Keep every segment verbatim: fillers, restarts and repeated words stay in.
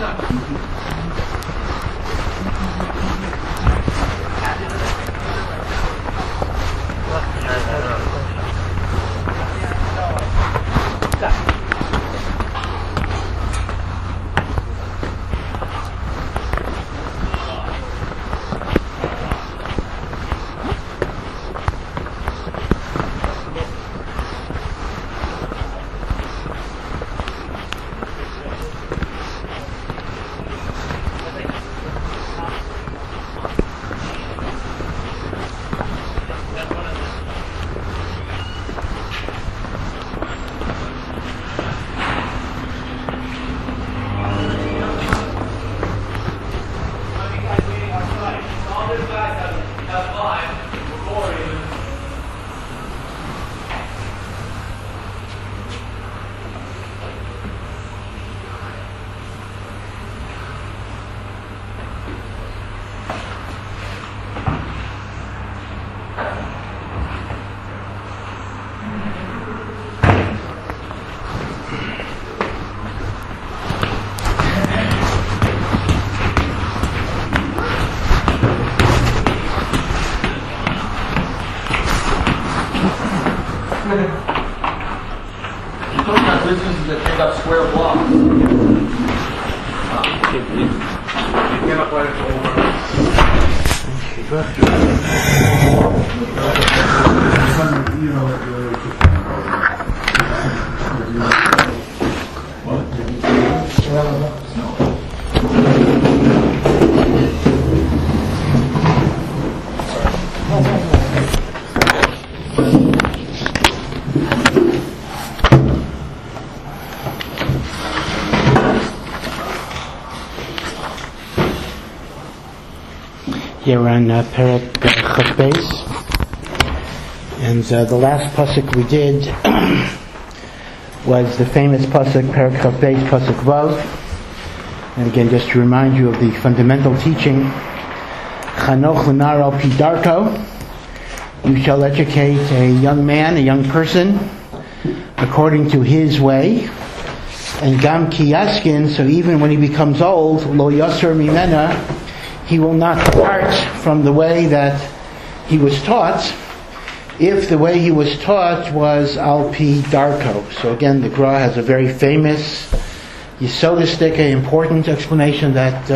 Businesses that take up square blocks. You cannot let it Here we're on uh, Perek Chaf Beis, and uh, the last pasuk we did was the famous pasuk Perek Chaf Beis, pasuk Vav. And again, just to remind you of the fundamental teaching: Chanoch l'nar al pi darko. You shall educate a young man, a young person, according to his way. And gam ki yaskin, so even when he becomes old, lo yasser mimena, he will not depart from the way that he was taught, if the way he was taught was al pi darko. So again, the Gra has a very famous, yesodistic, important explanation that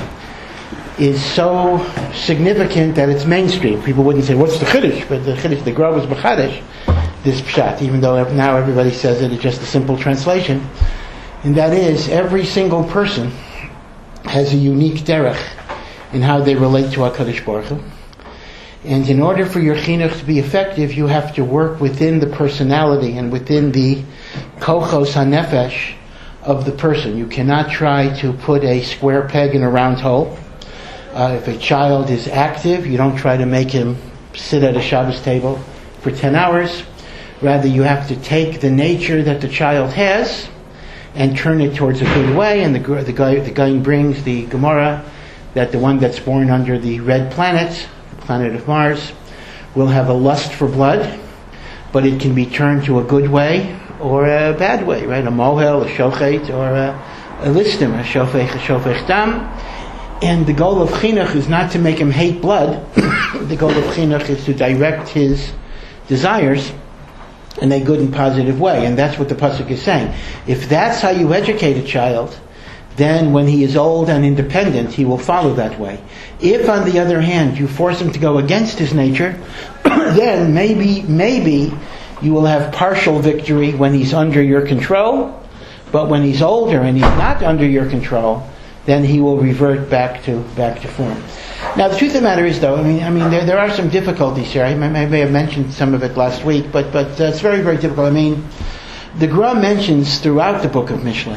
uh, is so significant that it's mainstream. People wouldn't say, what's the Chiddush? But the Chiddush, the Gra was b'chadish, this pshat, even though now everybody says it, it's just a simple translation. And that is, every single person has a unique derech in how they relate to HaKadosh Baruch Hu. And in order for your chinuch to be effective, you have to work within the personality and within the kochos hanefesh of the person. You cannot try to put a square peg in a round hole. Uh, if a child is active, you don't try to make him sit at a Shabbos table for ten hours. Rather, you have to take the nature that the child has and turn it towards a good way. And the the guy the guy brings the Gemara that the one that's born under the red planet, the planet of Mars, will have a lust for blood, but it can be turned to a good way or a bad way, right? A mohel, a shochet, or a, a listim, a shofech, a shofech dam. And the goal of chinuch is not to make him hate blood. The goal of chinuch is to direct his desires in a good and positive way. And that's what the pasuk is saying. If that's how you educate a child, then when he is old and independent, he will follow that way. If, on the other hand, you force him to go against his nature, then maybe, maybe you will have partial victory when he's under your control, but when he's older and he's not under your control, then he will revert back to back to form. Now, the truth of the matter is, though, I mean, I mean, there there are some difficulties here. I may, I may have mentioned some of it last week, but but uh, it's very, very difficult. I mean, the Gra mentions throughout the book of Mishlei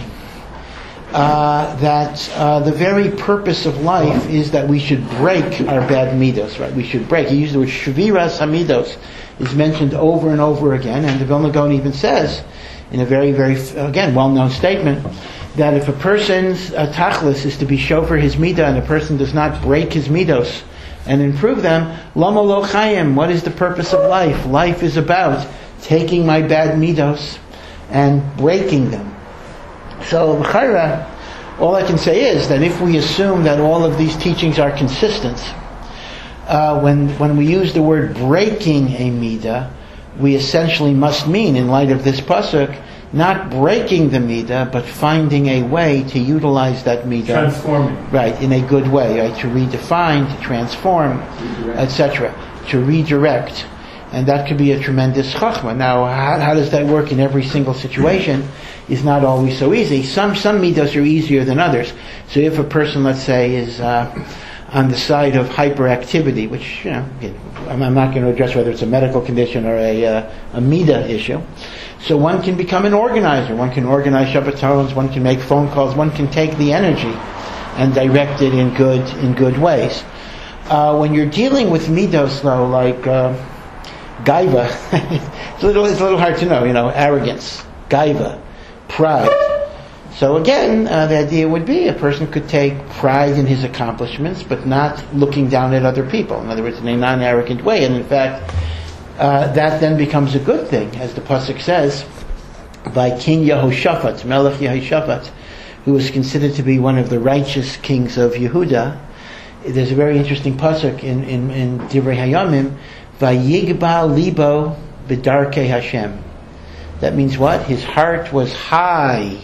Uh, that uh, the very purpose of life is that we should break our bad midos, right? We should break. He used the word shviras hamidos, is mentioned over and over again, and the Vilna Gaon even says, in a very, very, again, well-known statement, that if a person's uh, tachlis is to be shofer his midah, and a person does not break his midos and improve them, lama lo chayim, what is the purpose of life? Life is about taking my bad midos and breaking them. So, B'chayra, all I can say is that if we assume that all of these teachings are consistent, uh, when when we use the word breaking a midah, we essentially must mean, in light of this pasuk, not breaking the midah, but finding a way to utilize that midah. Transforming. Right, in a good way, right? To redefine, to transform, et cetera. To redirect. And that could be a tremendous chachma. Now, how, how does that work in every single situation is not always so easy. Some some midos are easier than others. So if a person, let's say, is uh, on the side of hyperactivity, which, you know, I'm, I'm not going to address whether it's a medical condition or a, uh, a midah issue. So one can become an organizer. One can organize Shabbatons. One can make phone calls. One can take the energy and direct it in good in good ways. Uh, when you're dealing with midos, though, like uh, gaiva, it's a little it's a little hard to know. You know, arrogance, gaiva, pride. So again, uh, the idea would be a person could take pride in his accomplishments, but not looking down at other people. In other words, in a non-arrogant way. And in fact, uh, that then becomes a good thing, as the pasuk says, by King Yehoshaphat, Melech Yehoshaphat, who was considered to be one of the righteous kings of Yehuda. There's a very interesting pasuk in in, in Divrei Hayamim, Vayigba libo b'darkei Hashem. That means what? His heart was high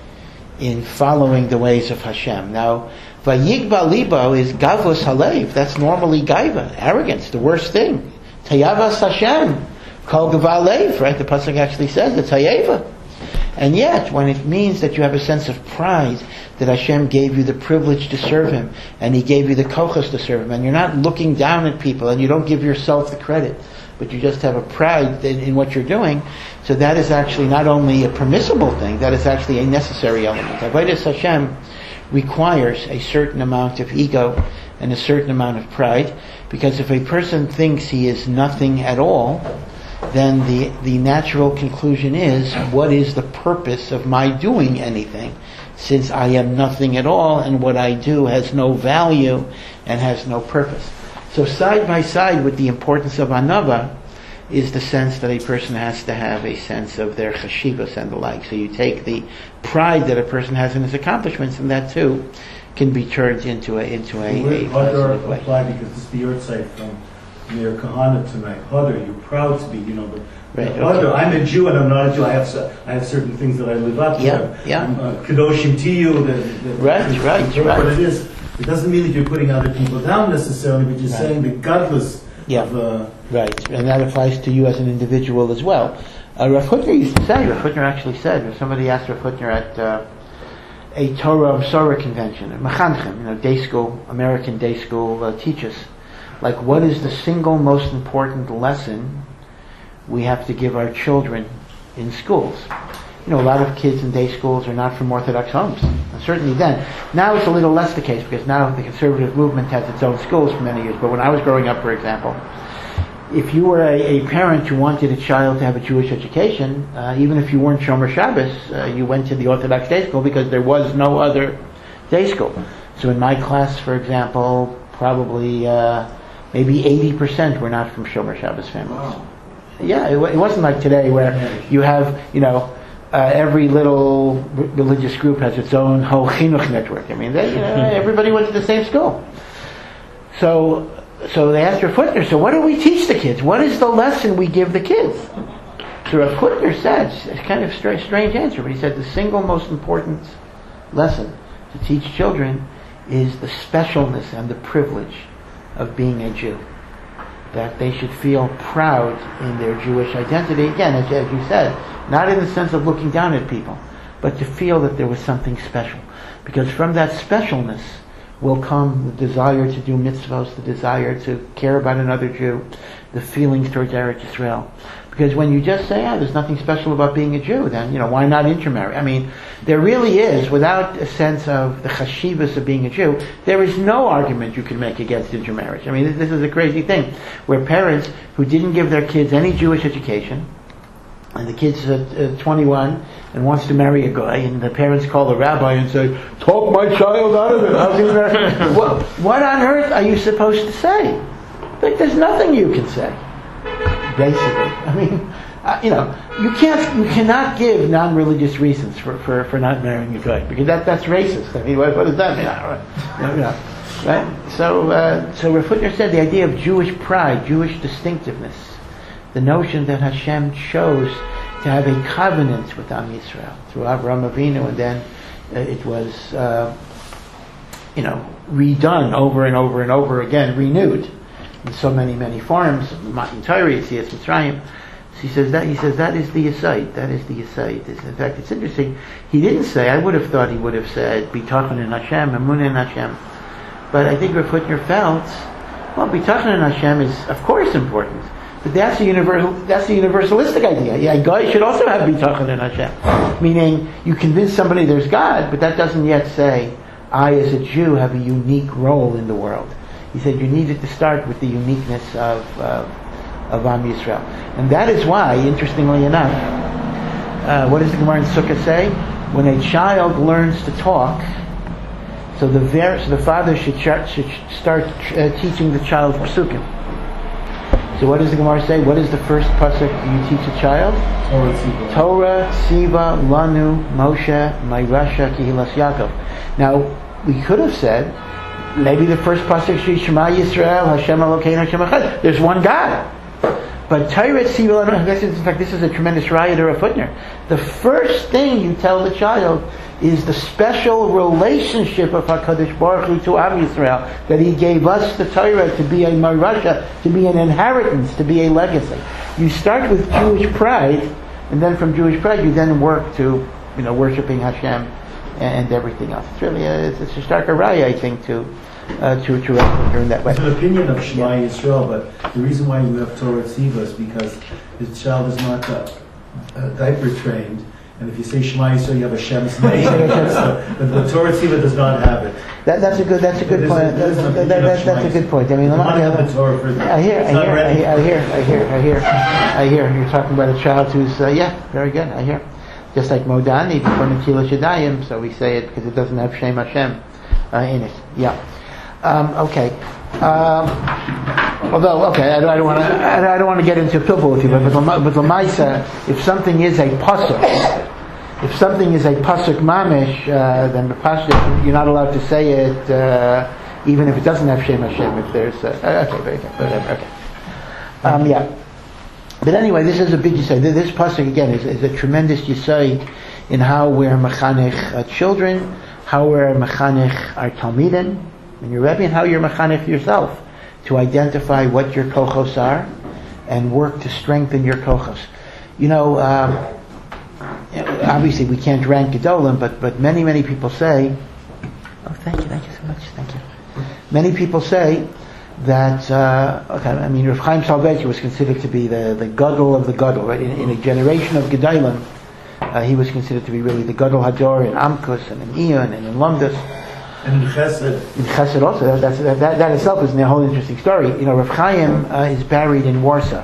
in following the ways of Hashem. Now, Vayigba libo is gavos halev. That's normally gaiva, arrogance, the worst thing. Tayavas Hashem, kol gava lev. Right? The pasuk actually says it's hayeva. And yet, when it means that you have a sense of pride that Hashem gave you the privilege to serve Him, and He gave you the kochos to serve Him, and you're not looking down at people, and you don't give yourself the credit, but you just have a pride in, in what you're doing, so that is actually not only a permissible thing, that is actually a necessary element. Avodas Hashem requires a certain amount of ego and a certain amount of pride, because if a person thinks he is nothing at all, then the, the natural conclusion is, what is the purpose of my doing anything, since I am nothing at all, and what I do has no value and has no purpose. So side by side with the importance of anava is the sense that a person has to have a sense of their chashivas and the like. So you take the pride that a person has in his accomplishments, and that too can be turned into a into a, a positive way. Apply, because this is the yard side from Mayor Kahana tonight. Hadar, you're proud to be, you know, but right, Hadar, okay. I'm a Jew and I'm not a Jew. I have I have certain things that I live up to. Yeah, yeah. I'm, uh, Kedoshim to you. The, the, right, the, right, the, right. But it is. It doesn't mean that you're putting other people down necessarily, but you're right. saying that godless. Yeah. Of, uh, right, and that applies to you as an individual as well. Uh, Rav Hutner used to say, Rav Hutner actually said, or somebody asked Rav Hutner at uh, a Torah Sorah convention, at Mechanchim, you know, day school, American day school uh, teachers, like, what is the single most important lesson we have to give our children in schools? You know, a lot of kids in day schools are not from Orthodox homes. And certainly then. Now it's a little less the case, because now the conservative movement has its own schools for many years. But when I was growing up, for example, if you were a, a parent who wanted a child to have a Jewish education, uh, even if you weren't Shomer Shabbos, uh, you went to the Orthodox day school because there was no other day school. So in my class, for example, probably uh, maybe eighty percent were not from Shomer Shabbos families. Wow. Yeah, it, it wasn't like today where you have, you know, Uh, every little r- religious group has its own whole chinuch network. I mean, they, you know, everybody went to the same school. So, so they asked Rav Hutner, so what do we teach the kids? What is the lesson we give the kids? So Rav Hutner said, it's kind of a strange, strange answer, but he said the single most important lesson to teach children is the specialness and the privilege of being a Jew. That they should feel proud in their Jewish identity. Again, as, as you said, not in the sense of looking down at people, but to feel that there was something special. Because from that specialness will come the desire to do mitzvahs, the desire to care about another Jew, the feelings towards Eretz Yisrael. Because when you just say, ah, there's nothing special about being a Jew, then, you know, why not intermarry? I mean, there really is, without a sense of the chashivas of being a Jew, there is no argument you can make against intermarriage. I mean, this, this is a crazy thing, where parents who didn't give their kids any Jewish education, and the kid's uh, uh, twenty-one and wants to marry a guy, and the parents call the rabbi and say, talk my child out of it. How's he marry? what, what on earth are you supposed to say? Like, there's nothing you can say. Basically, I mean, uh, you know, you can't, you cannot give non-religious reasons for, for, for not marrying a guy, because that, that's racist. I mean, what, what does that mean? You know, you know, right? So, uh, so Rav Hutner said the idea of Jewish pride, Jewish distinctiveness, the notion that Hashem chose to have a covenant with Am Yisrael through Avraham Avinu, and then uh, it was, uh, you know, redone over and over and over again, renewed in so many, many forms. Matan Torah, Yetzias Mitzrayim. So he says that he says that is the Yesod. That is the Yesod. In fact, it's interesting. He didn't say. I would have thought he would have said Bitachon in Hashem, Emunah in Hashem. But I think Rav Hutner felt, well, Bitachon in Hashem is of course important. But that's a universal. That's a universalistic idea. Yeah, God should also have bitachon in Hashem, meaning you convince somebody there's God, but that doesn't yet say I, as a Jew, have a unique role in the world. He said you needed to start with the uniqueness of uh, of Am Yisrael, and that is why, interestingly enough, uh, what does the Gemara in Sukkah say? When a child learns to talk, so the ver- so the father should, char- should start uh, teaching the child psukim. So what does the Gemara say? What is the first pasuk you teach a child? Torah Tziva. Torah Tziva Lanu Moshe Mayrasha Kihilas Yaakov. Now we could have said maybe the first pasuk should be Shema Yisrael Hashem Elokeinu Hashem Echad. There's one God. But Torah Tziva Lanu. In fact, this is a tremendous riot or a footnote. The first thing you tell the child is the special relationship of HaKadosh Baruch Hu to Am Yisrael, that He gave us the Torah to be a marasha, to be an inheritance, to be a legacy. You start with Jewish pride, and then from Jewish pride you then work to, you know, worshiping Hashem and, and everything else. It's really a, it's a stark array, I think, to uh, to to recognize in that way. It's an opinion of Shema Yisrael, but the reason why you have Torah Tziva is because the child is not uh, uh, diaper trained. And if you say Shema Yisrael, you have a Shem's name. So, but the Torah Tziva does not have it. That, that's a good. That's a good There's point. a- there's That's, an that, opinion that, of that's a Shema good point. I mean, You let want me- to have the Torah for I hear, I it's not hear, I ready. hear, I hear, I hear, I hear, I hear. You're talking about a child who's, uh, yeah, very good. I hear. Just like Modani before Netilas Yadayim, so we say it because it doesn't have Shem Hashem uh, in it. Yeah. Um, okay. Um, although, okay, I, I don't want to. I, I don't want to get into pilpul with you, but but but Lamaisa, if something is a pasuk. If something is a pasuk mamish, uh, then the pasuk, you're not allowed to say it, uh, even if it doesn't have Shem Hashem. If there's, uh, okay, very good, whatever, okay. Um, yeah. But anyway, this is a big yisod. This pasuk again is, is a tremendous yisod in how we're mechanech uh, children, how we're mechanech our talmidim, and your rebbe, and how you're mechanech yourself to identify what your kochos are and work to strengthen your kochos. You know. Um, Obviously, we can't rank Gedolim, but but many many people say, oh, thank you, thank you so much, thank you. Many people say that uh, okay, I mean, Rav Chaim Soloveitcher was considered to be the the Gadol of the Gadol, right? In, in a generation of Gedolim, uh, he was considered to be really the Gadol Hador in Amkus and in Ion and in Lumdus. And in Chesed. In Chesed also, that, that's, that, that, that itself is a whole interesting story. You know, Rav Chaim uh, is buried in Warsaw.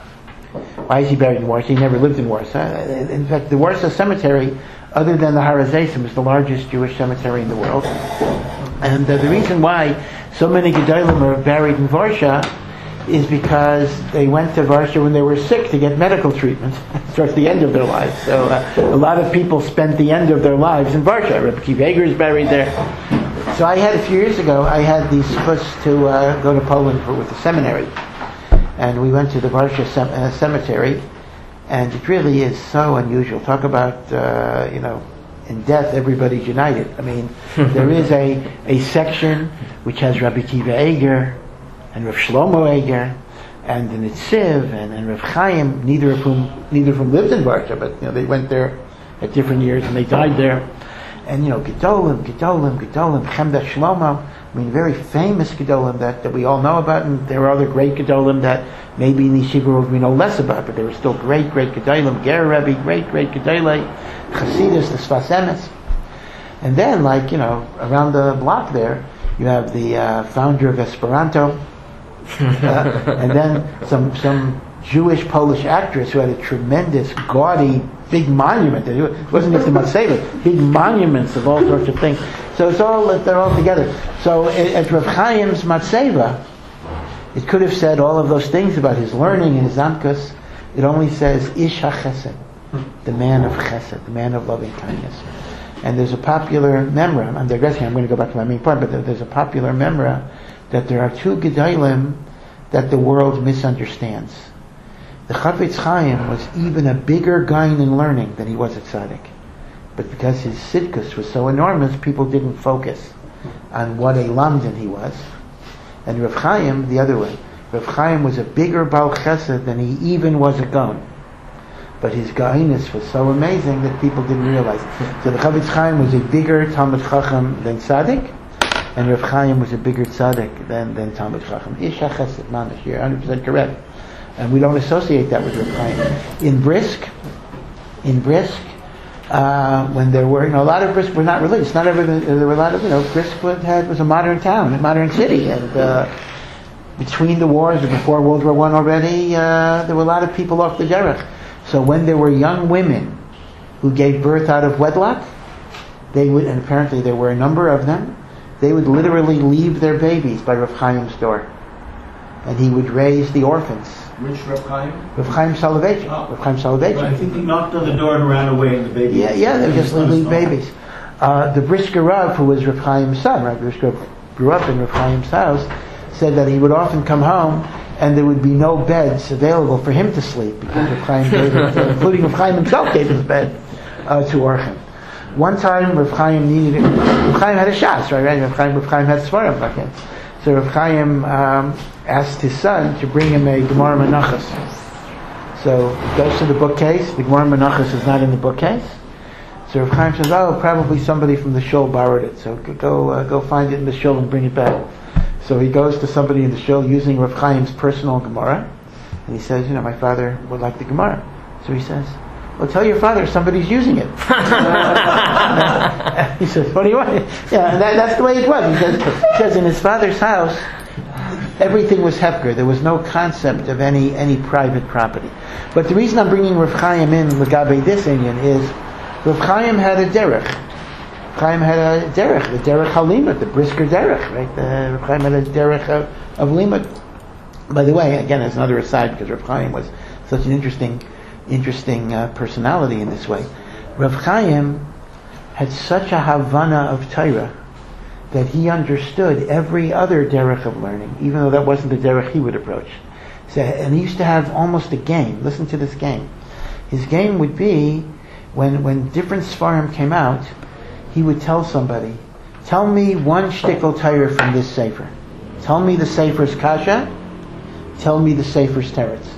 Why is he buried in Warsaw? He never lived in Warsaw. In fact, the Warsaw Cemetery, other than the Har HaZeisim, is the largest Jewish cemetery in the world. And uh, the reason why so many Gedolim are buried in Warsaw is because they went to Warsaw when they were sick to get medical treatment towards the end of their lives. So uh, a lot of people spent the end of their lives in Warsaw. Rebbe Kiva Eger is buried there. So I had, a few years ago, I had the supposed to uh, go to Poland for, with the seminary. And we went to the Warsaw Cem- uh, Cemetery, and it really is so unusual. Talk about, uh, you know, in death everybody's united. I mean, there is a, a section which has Rabbi Kiva Eger and Rav Shlomo Eger and the Nitziv and, and Rav Chaim, neither of whom neither of whom lived in Warsaw, but you know they went there at different years and they died there. And you know, Gedolim, Gedolim, Gedolim, Chemda Shlomo. I mean, very famous Gedolim that, that we all know about, and there are other great Gedolim that maybe in the Yeshiva world we know less about, but there were still great, great Gedolim, Ger Rebbe, great, great Gedolei, Chasidus, the Sfas Emes. And then, like, you know, around the block there, you have the uh, founder of Esperanto, uh, and then some some Jewish Polish actress who had a tremendous, gaudy, big monument. It wasn't just a Matseva, big monuments of all sorts of things. So it's all, they're all together. So at Rav Chaim's Matseva, it could have said all of those things about his learning and his amkus. It only says Ish HaChesed, the man of Chesed, the man of loving kindness. And there's a popular memra, I'm digressing, I'm going to go back to my main point, but there's a popular memra that there are two Gedalim that the world misunderstands. The Chafetz Chaim was even a bigger guy in learning than he was a tzaddik. But because his sidkus was so enormous, people didn't focus on what a lamdan he was. And Rav Chaim, the other way. Rav Chaim was a bigger Baal Chesed than he even was a Gaon. But his Gainus was so amazing that people didn't realize it. So the Chafetz Chaim was a bigger Talmud Chacham than Tzaddik, and Rav Chaim was a bigger Tzaddik than, than Talmud Chacham. Ish HaChesed Mamish, you're one hundred percent correct. And we don't associate that with Rav Chaim. In Brisk, in Brisk, uh, when there were, you know, a lot of Brisk were not religious. Not everything, there were a lot of, you know, Brisk was, had, was a modern town, a modern city, and uh, between the wars or before World War One already, uh, there were a lot of people off the derech. So when there were young women who gave birth out of wedlock, they would, and apparently there were a number of them, they would literally leave their babies by Rav Chaim's door. And he would raise the orphans. Which Rav Chaim? Rav Chaim Soloveitchik. Oh. Rav Chaim Soloveitchik. I think he knocked on the door and ran away, and the baby. Yeah, yeah, they would just leave babies. Uh, the Brisker Rav, who was Rav Chaim's son, Rav Brisker grew up in Rav Chaim's house, said that he would often come home and there would be no beds available for him to sleep because Rav Chaim gave it, uh, including Rav Chaim himself gave his bed uh, to Orchim. One time Rav Chaim needed it. Rav Chaim had a shas, right? right? Rav Chaim, Rav Chaim had svarim back then. So Rav Chaim um, asked his son to bring him a Gemara Menachos. So he goes to the bookcase. The Gemara Menachos is not in the bookcase. So Rav Chaim says, "Oh, probably somebody from the shul borrowed it. So go uh, go find it in the shul and bring it back." So he goes to somebody in the shul using Rav Chaim's personal Gemara, and he says, "You know, my father would like the Gemara." So he says, "Well, tell your father somebody's using it." He says, "What do you want?" Yeah, and that, that's the way it was. He says, he says in his father's house, everything was hefker. There was no concept of any any private property. But the reason I'm bringing Rav Chaim in Legabe this Indian is Rav Chaim had a derech. Chaim had a derech, the derech halimut, the brisker derech, right? The Rav Chaim had a derech of, of limut. By the way, again, as another aside, because Rav Chaim was such an interesting, interesting uh, personality in this way. Rav Chaim had such a havana of Torah that he understood every other derech of learning, even though that wasn't the derech he would approach. So, and he used to have almost a game. Listen to this game. His game would be when when different svarim came out. He would tell somebody, "Tell me one shtickle Torah from this sefer. Tell me the sefer's kasha. Tell me the sefer's teretz.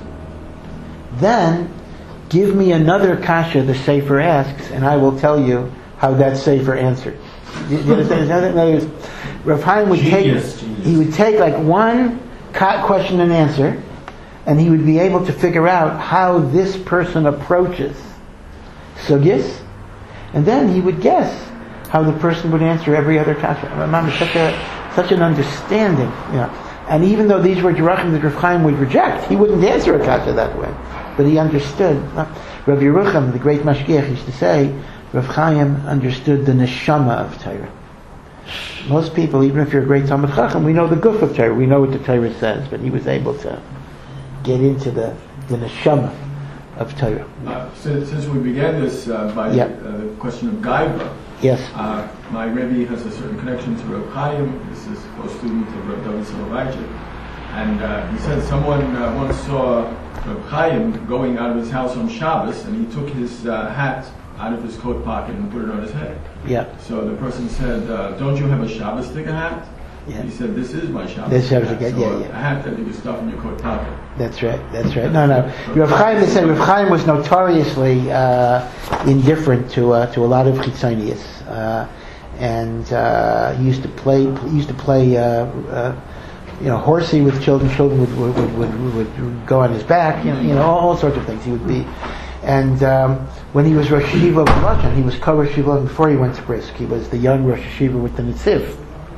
Then give me another kasha the sefer asks, and I will tell you how that sefer answered." You, you understand? Rav Chaim would Genius, take genius. he would take like one question and answer, and he would be able to figure out how this person approaches sugis, and then he would guess how the person would answer every other kasha. Imam is such a such an understanding, you know. And even though these were derachim that Rav Chaim would reject, he wouldn't answer a kasha that way. But he understood. Rav Yerucham, the great mashgiach, used to say, Rav Chaim understood the neshama of Torah. Most people, even if you're a great Talmud Chacham, we know the guf of Torah, we know what the Torah says, but he was able to get into the, the neshama of Torah. Uh, since, since we began this uh, by Yeah. uh, the question of Gaiva, Yes. uh, my Rebbe has a certain connection to Rav Chaim. This is a student of Rav David Soloveitchik. And uh, he said someone uh, once saw Rav Chaim going out of his house on Shabbos, and he took his uh, hat out of his coat pocket and put it on his head. Yeah. So the person said, uh, "Don't you have a Shabbos sticker hat?" Yeah. He said, "This is my Shabbos This Shabbos hat." sticker, So yeah, yeah. a hat that you can stuff in your coat pocket. That's right. That's right. No, no. Rav Chaim, they said Rav Chaim was notoriously uh, indifferent to uh, to a lot of chitzonius, uh, and uh, he used to play. He used to play, uh, uh, you know, horsey with children. Children would would, would, would, would go on his back. You know, you know, all, all sorts of things. He would be. And um, when he was Rosh Yeshiva of Lashon, he was co-Rosh Yeshiva before he went to Brisk. He was the young Rosh Yeshiva with the Netziv.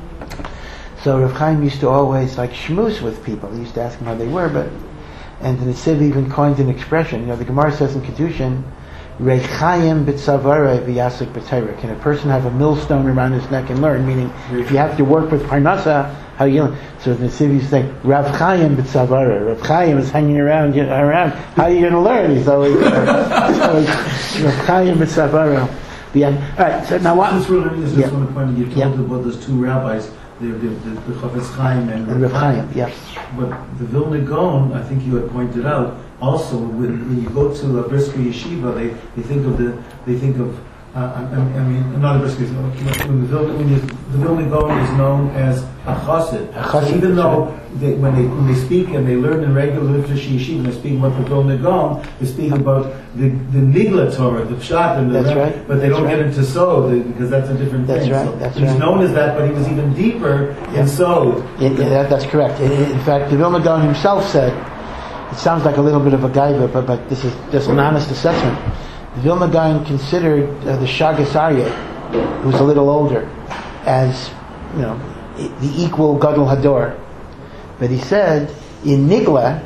So Rav Chaim used to always like shmooze with people. He used to ask them how they were, but and the Netziv even coined an expression. You know, the Gemara says in Kedushin, "Reichayim b'tzavare v'yasik b'Torah." Can a person have a millstone around his neck and learn? Meaning, if you have to work with parnasa, How you doing? So the Siv used to say, Rav Chaim b'tzavara. Rav Chaim is hanging around, you know, around. How are you going to learn? He's always, uh, always Rav Chaim b'tzavara. The end. All right. So now what? This really is just Yeah. one point you told Yeah. about those two rabbis, the the the, the Chofetz Chaim and, And Rav Chaim, yeah. But the Vilna Gaon, I think you had pointed out, also when, when you go to a Brisker Yeshiva, they, they think of the they think of uh, I, I mean not a Brisker Yeshiva. When the Vilna when you, the Vilna Gaon is known as a Chassid. A Chassid, So even that's though they, when they when they speak and they learn in regular literature Yeshiva, they speak about the Vilna Gaon, they speak about the the Nigla Torah, the Pshat, and the That's right. but they That's don't right. get into Sod because that's a different That's thing. right. So That's he's right. known as that, but he was even deeper Yeah. in Sod. Yeah, yeah, that, that's correct. In, in fact, the Vilna Gaon himself said, it sounds like a little bit of a gaiva, but, but this is just an honest assessment. The Vilna Gaon considered uh, the Shagas Aryeh, who was a little older, as, you know, i- the equal Gadol Hador. But he said, in Nigla,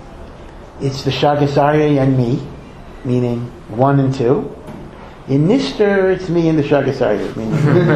it's the Shagas Aryeh and me, meaning one and two. In Nister, it's me and the Shagas Aryeh. Meaning,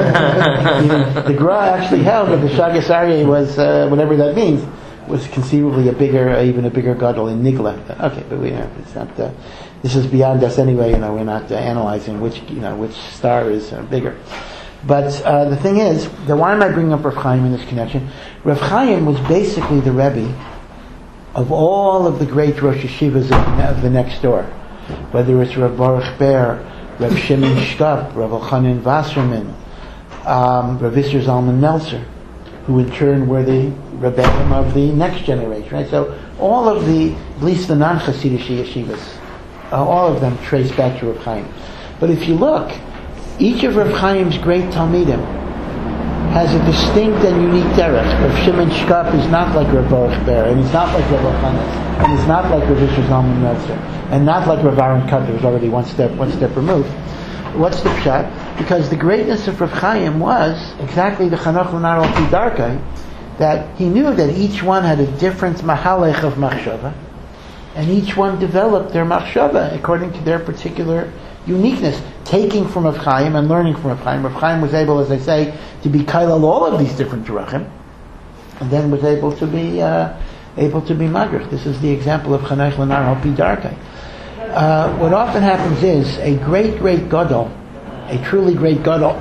meaning the Gra actually held that the Shagas Aryeh was, uh, whatever that means, was conceivably a bigger, uh, even a bigger Gadol in Nigla. Okay, but we, uh, it's not. Uh, this is beyond us anyway. You know, we're not uh, analyzing which, you know, which star is uh, bigger. But uh, the thing is, that why am I bringing up Rav Chaim in this connection? Rav Chaim was basically the Rebbe of all of the great Rosh Yeshivas of, of the next door, whether it's Rav Baruch Ber, Rav Shimon Shkop, Rav Elchanan Wasserman, um, Rav Isser Zalman Meltzer, who in turn were the Rebbeim of the next generation, right? So all of the, at least the non-Hasidic yeshivas, uh, all of them trace back to Rav Chaim. But if you look, each of Rav Chaim's great Talmidim has a distinct and unique derech. Rav Shimon Shkop is not like Rav Baruch Ber, and he's not like Rav Elchanan, and he's not like Rav Isser Zalman Meltzer, and not like Rav Aaron Kutter, who's already one step one step removed. What's the pshat? Because the greatness of Rav Chaim was exactly the Chanoch L'Nar Al Pi Darkei, that he knew that each one had a different mahalech of machshava, and each one developed their machshava according to their particular uniqueness, taking from Rav Chaim and learning from Rav Chaim. Rav Chaim was able, as I say, to be kailal all of these different derachim, and then was able to be uh, able to be magrich. This is the example of Chanoch L'Nar Al Pi Darkei. Uh, what often happens is a great, great gadol, a truly great gadol,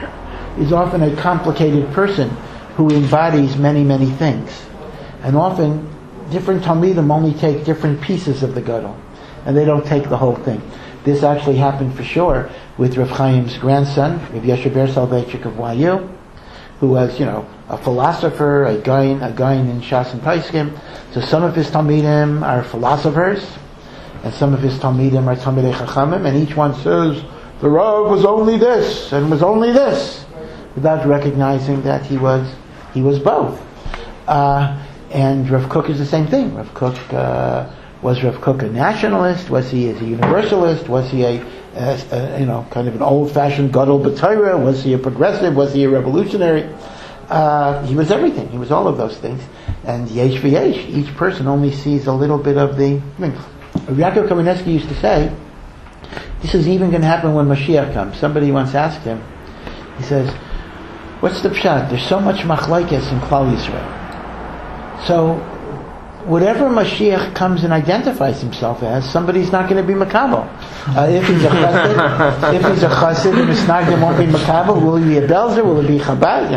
is often a complicated person who embodies many, many things. And often, different Talmidim only take different pieces of the gadol, and they don't take the whole thing. This actually happened for sure with Rav Chaim's grandson, Rav Yesher Ber Soloveitchik of Y U, who was, you know, a philosopher, a guy, a guy in Shas and Paiskim. So some of his Talmidim are philosophers, and some of his Talmidim are Talmidei Chachamim, and each one says, the Rav was only this, and was only this, without recognizing that he was he was both. Uh, and Rav Kook is the same thing. Rav Kook, uh, was Rav Kook a nationalist? Was he a universalist? Was he a, a, a you know, kind of an old-fashioned Gadol B'Torah? Was he a progressive? Was he a revolutionary? Uh, he was everything. He was all of those things. And yesh v'yesh, each person only sees a little bit of the... I mean, Yaakov Kamenetsky used to say, this is even going to happen when Mashiach comes. Somebody once asked him, he says, what's the pshat? There's so much machlokes in Klal Yisrael. So, whatever Mashiach comes and identifies himself as, somebody's not going to be makabel. Uh, if he's a chassid, if he's a chassid, and Misnagdim won't be makabel, will he be a Belzer? Will it be Chabad?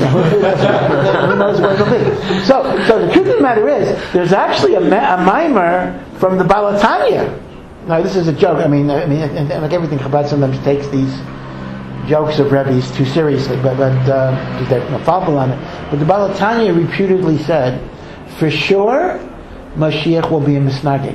Yeah. Who knows what it'll be? So, so the truth of the matter is, there's actually a, ma- a mimer from the Balatanya. Now, this is a joke. I mean, I mean, and, and like everything, Chabad sometimes takes these jokes of Rebbe's too seriously, but but uh, they're no falpal on it. But the Balatanya reputedly said, for sure, Mashiach will be a misnagid.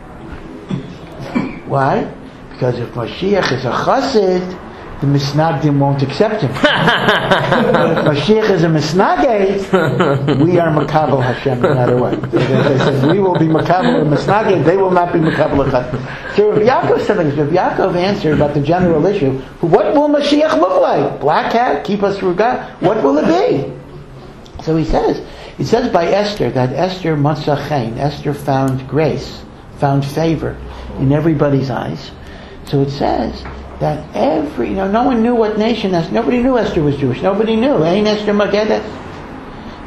Why? Because if Mashiach is a chassid, the misnagdim won't accept him. If Mashiach is a misnagid, we are makabel Hashem no matter what. They, they said, we will be makabel and misnagid, they will not be makabel chassid. So Rav Yaakov said like this. Rav Yaakov answered about the general issue. What will Mashiach look like? Black hat? Keep us through God? What will it be? So he says, it says by Esther that Esther Matzah Chen, Esther found grace, found favor in everybody's eyes. So it says that every, you know, no one knew what nation Esther, nobody knew Esther was Jewish, nobody knew, ain't Esther Magedet?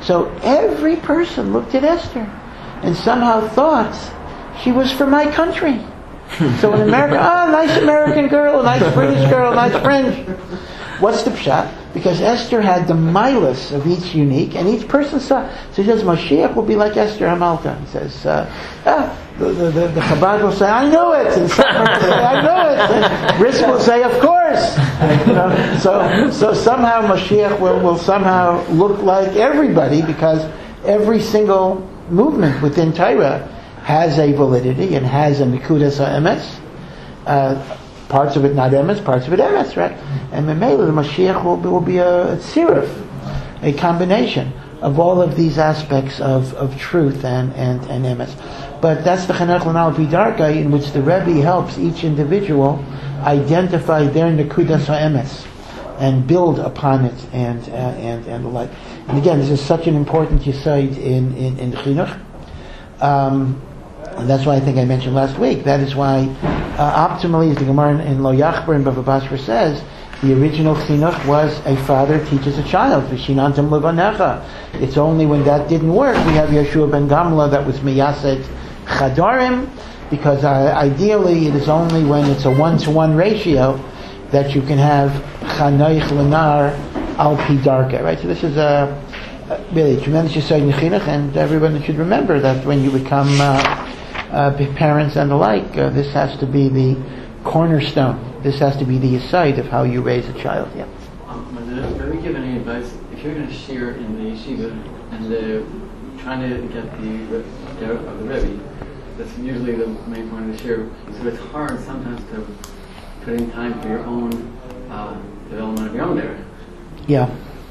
So every person looked at Esther and somehow thought she was from my country. So in America, ah, oh, nice American girl, a nice British girl, a nice French. What's the pshat? Because Esther had the milas of each unique, and each person saw. So he says, Mashiach will be like Esther Hamalka. He says, uh, ah, the, the, the, the Chabad will say, I know it. And someone will say, I know it. And Brisk will say, of course. You know, so, so somehow Mashiach will, will somehow look like everybody, because every single movement within Torah has a validity and has a Nikudas HaEmes. Uh, parts of it not emes, parts of it emes, right? And Memela, the Mashiach will be, will be a, a tziruf, a combination of all of these aspects of, of truth and, and, and emes. But that's the Chanech L'Nal B'Darka, in which the Rebbe helps each individual identify their Nekudas HaEmes and build upon it and uh, and and the like. And again, this is such an important yesod in in, in Chinuch. Um, And that's why I think I mentioned last week. That is why, uh, optimally, as the Gemara in, in Lo Yachbar and Bava Basra says, the original chinuch was a father teaches a child. V'shinantam levanecha. It's only when that didn't work, we have Yeshua ben Gamla that was miyased chadarim, because uh, ideally it is only when it's a one-to-one ratio that you can have chanoich lenar al pi darka. Right. So this is a, a really tremendous yesod in chinuch, and everyone should remember that when you become uh, Uh, parents and the like, uh, this has to be the cornerstone. This has to be the aside of how you raise a child. Yeah. Um, does Rebbe give any advice if you're going to share in the yeshiva and they're trying to get the the of the Rebbe? That's usually the main point of the share. So it's hard sometimes to put in time for your own uh, development of your own derech. Yeah.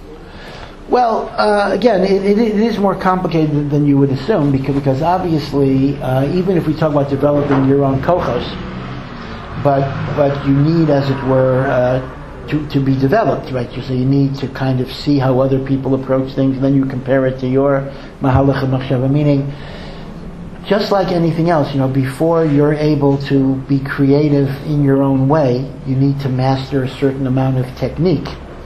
Well, uh, again, it, it, it is more complicated than you would assume, because, because obviously, uh, even if we talk about developing your own kochos, but but you need, as it were, uh, to to be developed, right? So you need to kind of see how other people approach things, and then you compare it to your mahalach machshava. Meaning, just like anything else, you know, before you're able to be creative in your own way, you need to master a certain amount of technique.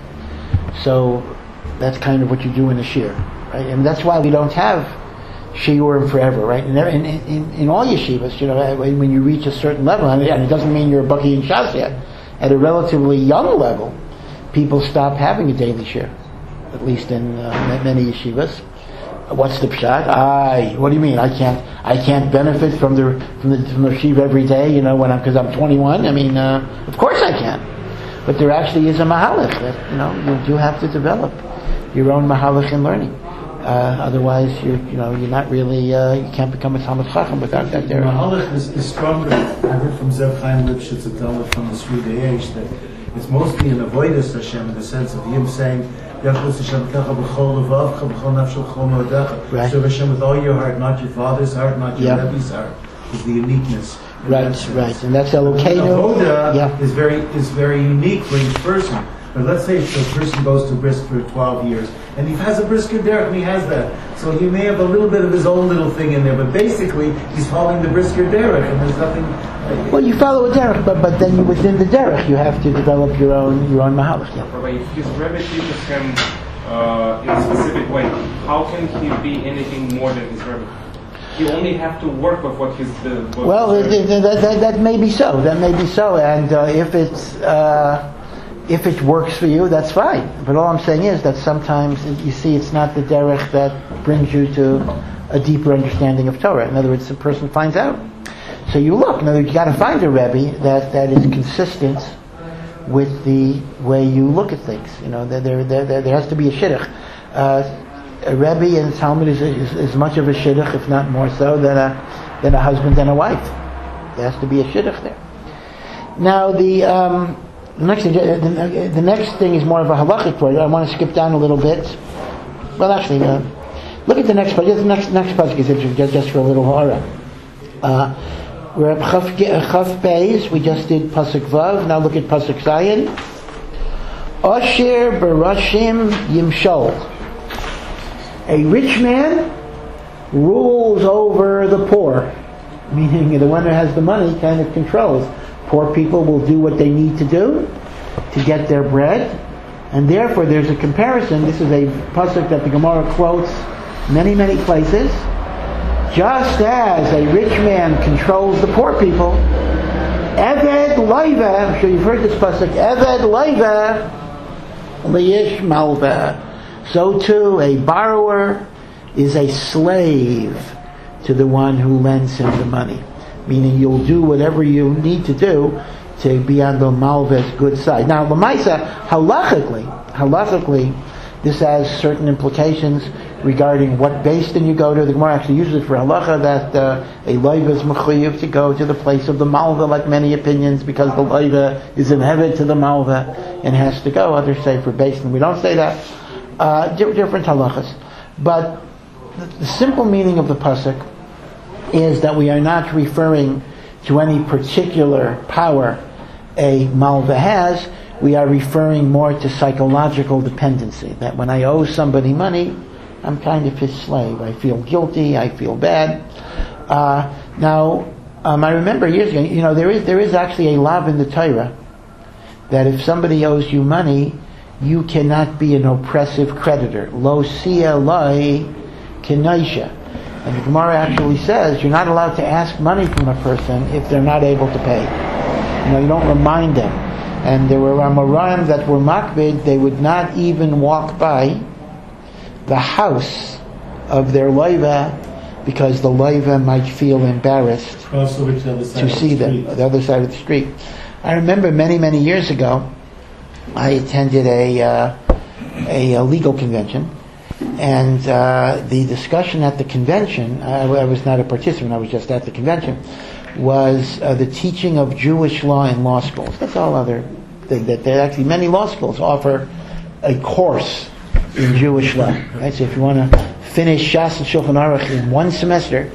So that's kind of what you do in the shir, right? And that's why we don't have shiurim forever, right? And in, in, in all yeshivas, you know, when you reach a certain level, and it doesn't mean you're a baki in Shas yet, at a relatively young level, people stop having a daily shir, at least in uh, many yeshivas. What's the pshat? I. What do you mean? I can't. I can't benefit from the from the from the yeshiva every day. You know, when I'm because I'm twenty-one. I mean, uh, of course I can. But there actually is a mahalach that you know you do have to develop your own mahalach in learning. Uh, otherwise, you're you know you're not really uh, you can't become a Talmid Chacham without that. There, mahalach is, is stronger. I heard from Zev Chaim Lipschitz, a Talmud from the Sridei Eish, that it's mostly an avodas Hashem in the sense of him saying, "Yachlos Hashem kacha b'chol levavcha b'chol nafshel b'chol moedecha." Serve Hashem with all your heart, not your father's heart, not your yeah. Rebbe's heart. Is the uniqueness. Right, right, and that's Elokeinu. Avoda yeah. is very is very unique for each person. But let's say if a person goes to Brisk for twelve years, and he has a Brisker derech, and he has that. So he may have a little bit of his own little thing in there, but basically he's following the Brisker derech, and there's nothing. Uh, well, you follow a derech, but but then you, within the derech, you have to develop your own your own mahalach. Yeah. But if his Rebbe teaches him uh, in a specific way, how can he be anything more than his Rebbe? You only have to work with what his. Uh, what well, his that, that, that, that may be so. That may be so, and uh, if it's. Uh, If it works for you, that's fine. But all I'm saying is that sometimes you see it's not the derech that brings you to a deeper understanding of Torah. In other words, the person finds out. So you look. In other words, you got to find a Rebbe that, that is consistent with the way you look at things. You know, there there there, there has to be a shidduch. Uh, a Rebbe in Talmud is, is as much of a shidduch, if not more so, than a than a husband and a wife. There has to be a shidduch there. Now the. Um, The next, thing, the, the next thing is more of a halachic point. I want to skip down a little bit. Well, actually, uh, look at the next part. The next next pasuk is just, just for a little horror. Uh, we're at Chaf Beis. We just did pasuk Vav. Now look at pasuk Zayin. Asher barashim yimshol. A rich man rules over the poor, meaning the one who has the money kind of controls. Poor people will do what they need to do to get their bread, And therefore there's a comparison. This is a pasuk that the Gemara quotes many, many places. Just as a rich man controls the poor people, Eved Leiva, I'm sure you've heard this pasuk, Eved Leiva Liyish Malva. So too, a borrower is a slave to the one who lends him the money. Meaning you'll do whatever you need to do to be on the Malva's good side. Now, Lamaisa, halachically, halachically, this has certain implications regarding what beis din you go to. The Gemara actually uses it for halacha that uh, a loiva is mechuyev to go to the place of the malva, like many opinions, because the loiva is inherit to the malva and has to go. Others say for beis din. We don't say that. Uh, di- different halachas. But the, the simple meaning of the pasuk is that we are not referring to any particular power a malva has. We are referring more to psychological dependency. That when I owe somebody money, I'm kind of his slave. I feel guilty. I feel bad. Uh, now, um, I remember years ago. You know, there is there is actually a law in the Torah that if somebody owes you money, you cannot be an oppressive creditor. Lo sia lai kenaisha. And the Gemara actually says you're not allowed to ask money from a person if they're not able to pay. You know, you don't remind them. And there were Amoraim that were makbid, they would not even walk by the house of their loiva because the loiva might feel embarrassed Also, which the other side to of see the them, street. the other side of the street. I remember many, many years ago, I attended a, uh, a, a legal convention, and uh, the discussion at the convention, I, I was not a participant, I was just at the convention, was uh, the teaching of Jewish law in law schools. That's all other thing. That there actually many law schools offer a course in Jewish law. Right? So if you want to finish Shas and Shulchan Aruch in one semester,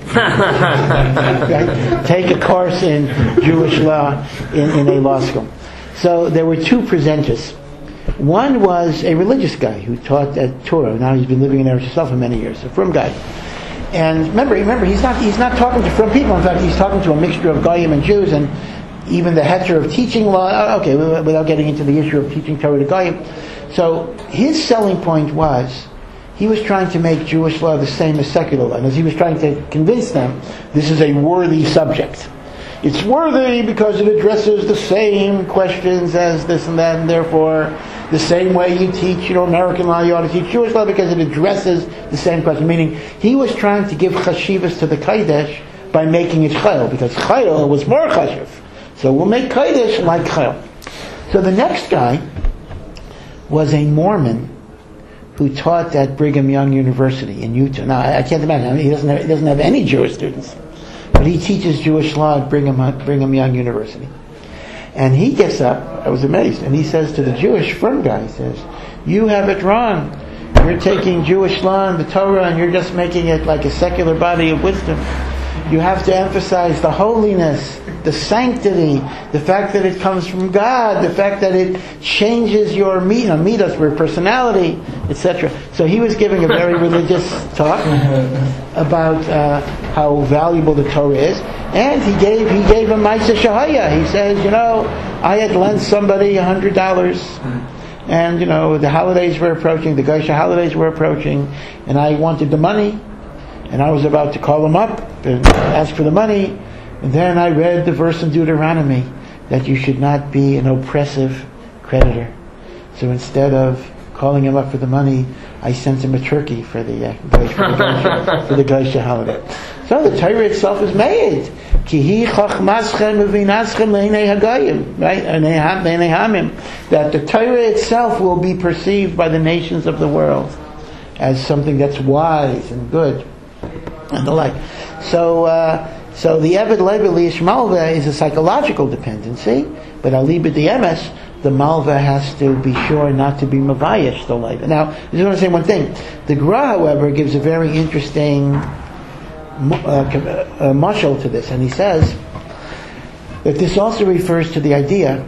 right? Take a course in Jewish law in, in a law school. So there were two presenters. One was a religious guy who taught at Torah. Now he's been living in Eretz Yisrael for many years. A frum guy. And remember, remember, he's not he's not talking to frum people. In fact, he's talking to a mixture of Goyim and Jews, and even the heter of teaching law. Okay, without getting into the issue of teaching Torah to Goyim. So his selling point was he was trying to make Jewish law the same as secular law, and as he was trying to convince them, this is a worthy subject. It's worthy because it addresses the same questions as this and that, and therefore the same way you teach, you know, American law, you ought to teach Jewish law because it addresses the same question. Meaning, he was trying to give chashivas to the Kodesh by making it chayil, because chayil was more chashiv. So we'll make Kodesh like chayil. So the next guy was a Mormon who taught at Brigham Young University in Utah. Now, I can't imagine, I mean, he doesn't have, he doesn't have any Jewish students. But he teaches Jewish law at Brigham, Brigham Young University. And he gets up, I was amazed, and he says to the Jewish frum guy, he says, you have it wrong. You're taking Jewish law and the Torah and you're just making it like a secular body of wisdom. You have to emphasize the holiness, the sanctity, the fact that it comes from God, the fact that it changes your meet, uh, meet us, your personality, et cetera. So he was giving a very religious talk about uh, how valuable the Torah is, and he gave he gave a Maisa Shahaya. He says, you know, I had lent somebody a hundred dollars, and you know the holidays were approaching, the Geisha holidays were approaching, and I wanted the money. And I was about to call him up and ask for the money. And then I read the verse in Deuteronomy that you should not be an oppressive creditor. So instead of calling him up for the money, I sent him a turkey for the uh, for the Geisha, for the Geisha holiday. So the Torah itself is made. Kihi chachmaschem uvinaschem leinei hagayim, right? Leinei hamim. That the Torah itself will be perceived by the nations of the world as something that's wise and good. And the like. So, uh, so the Eved Leiva Liyish Malva is a psychological dependency, but Aliba Diemes, the Malva has to be sure not to be Mavayish the Leiva. Now, I just want to say one thing. The Gra, however, gives a very interesting uh, uh, mashal to this, and he says that this also refers to the idea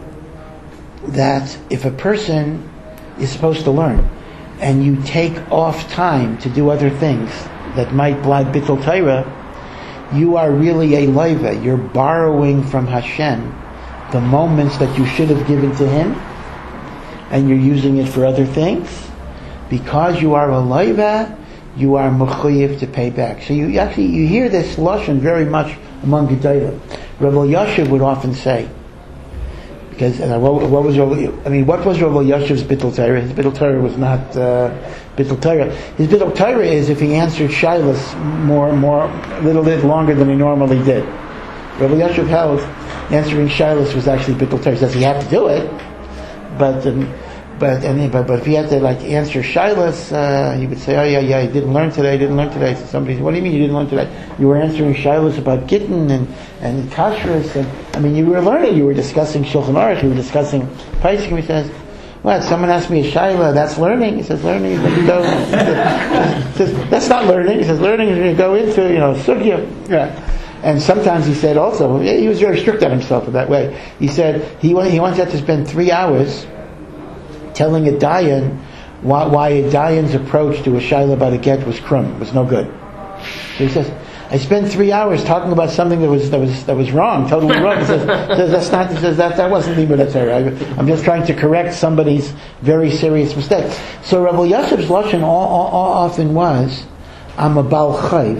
that if a person is supposed to learn, and you take off time to do other things that might blind bittul Torah, you are really a loiva. You're borrowing from Hashem the moments that you should have given to Him, and you're using it for other things, because you are a loiva, you are mechuyev to pay back. So you actually you hear this lashon very much among gedolim. Rav Elyashiv would often say, because uh, what, what was Rav, I mean, what was Rav Elyashiv's bittul Torah? His bittul Torah was not uh, bittul Torah. His bittul Torah is if he answered shilas more, more, a little bit longer than he normally did. Rav Elyashiv held answering shilas was actually bittul Torah. He says he had to do it, but. Um, But, and, but but if he had to like answer shilas, uh, he would say, "Oh yeah, yeah, I didn't learn today. I didn't learn today." So somebody said, "What do you mean you didn't learn today? You were answering shilas about gittin and and kashrus, and I mean you were learning. You were discussing Shulchan Aruch. You were discussing Paiskim." He says, "What? Someone asked me a shaila. That's learning." He says, "Learning is when you go." He says, "That's not learning." He says, "Learning is when you go into you know sugya." Yeah. And sometimes he said also, he was very strict on himself in that way. He said he he once had to spend three hours telling a dayan why, why a dayan's approach to a shaila about a get was krum, was no good. So he says, I spent three hours talking about something that was that was that was wrong, totally wrong. He says, says that's not. He says that that wasn't limud Torah. I'm just trying to correct somebody's very serious mistake. So Rav Elyashiv's lashon all, all, all often was, I'm a bal chayv.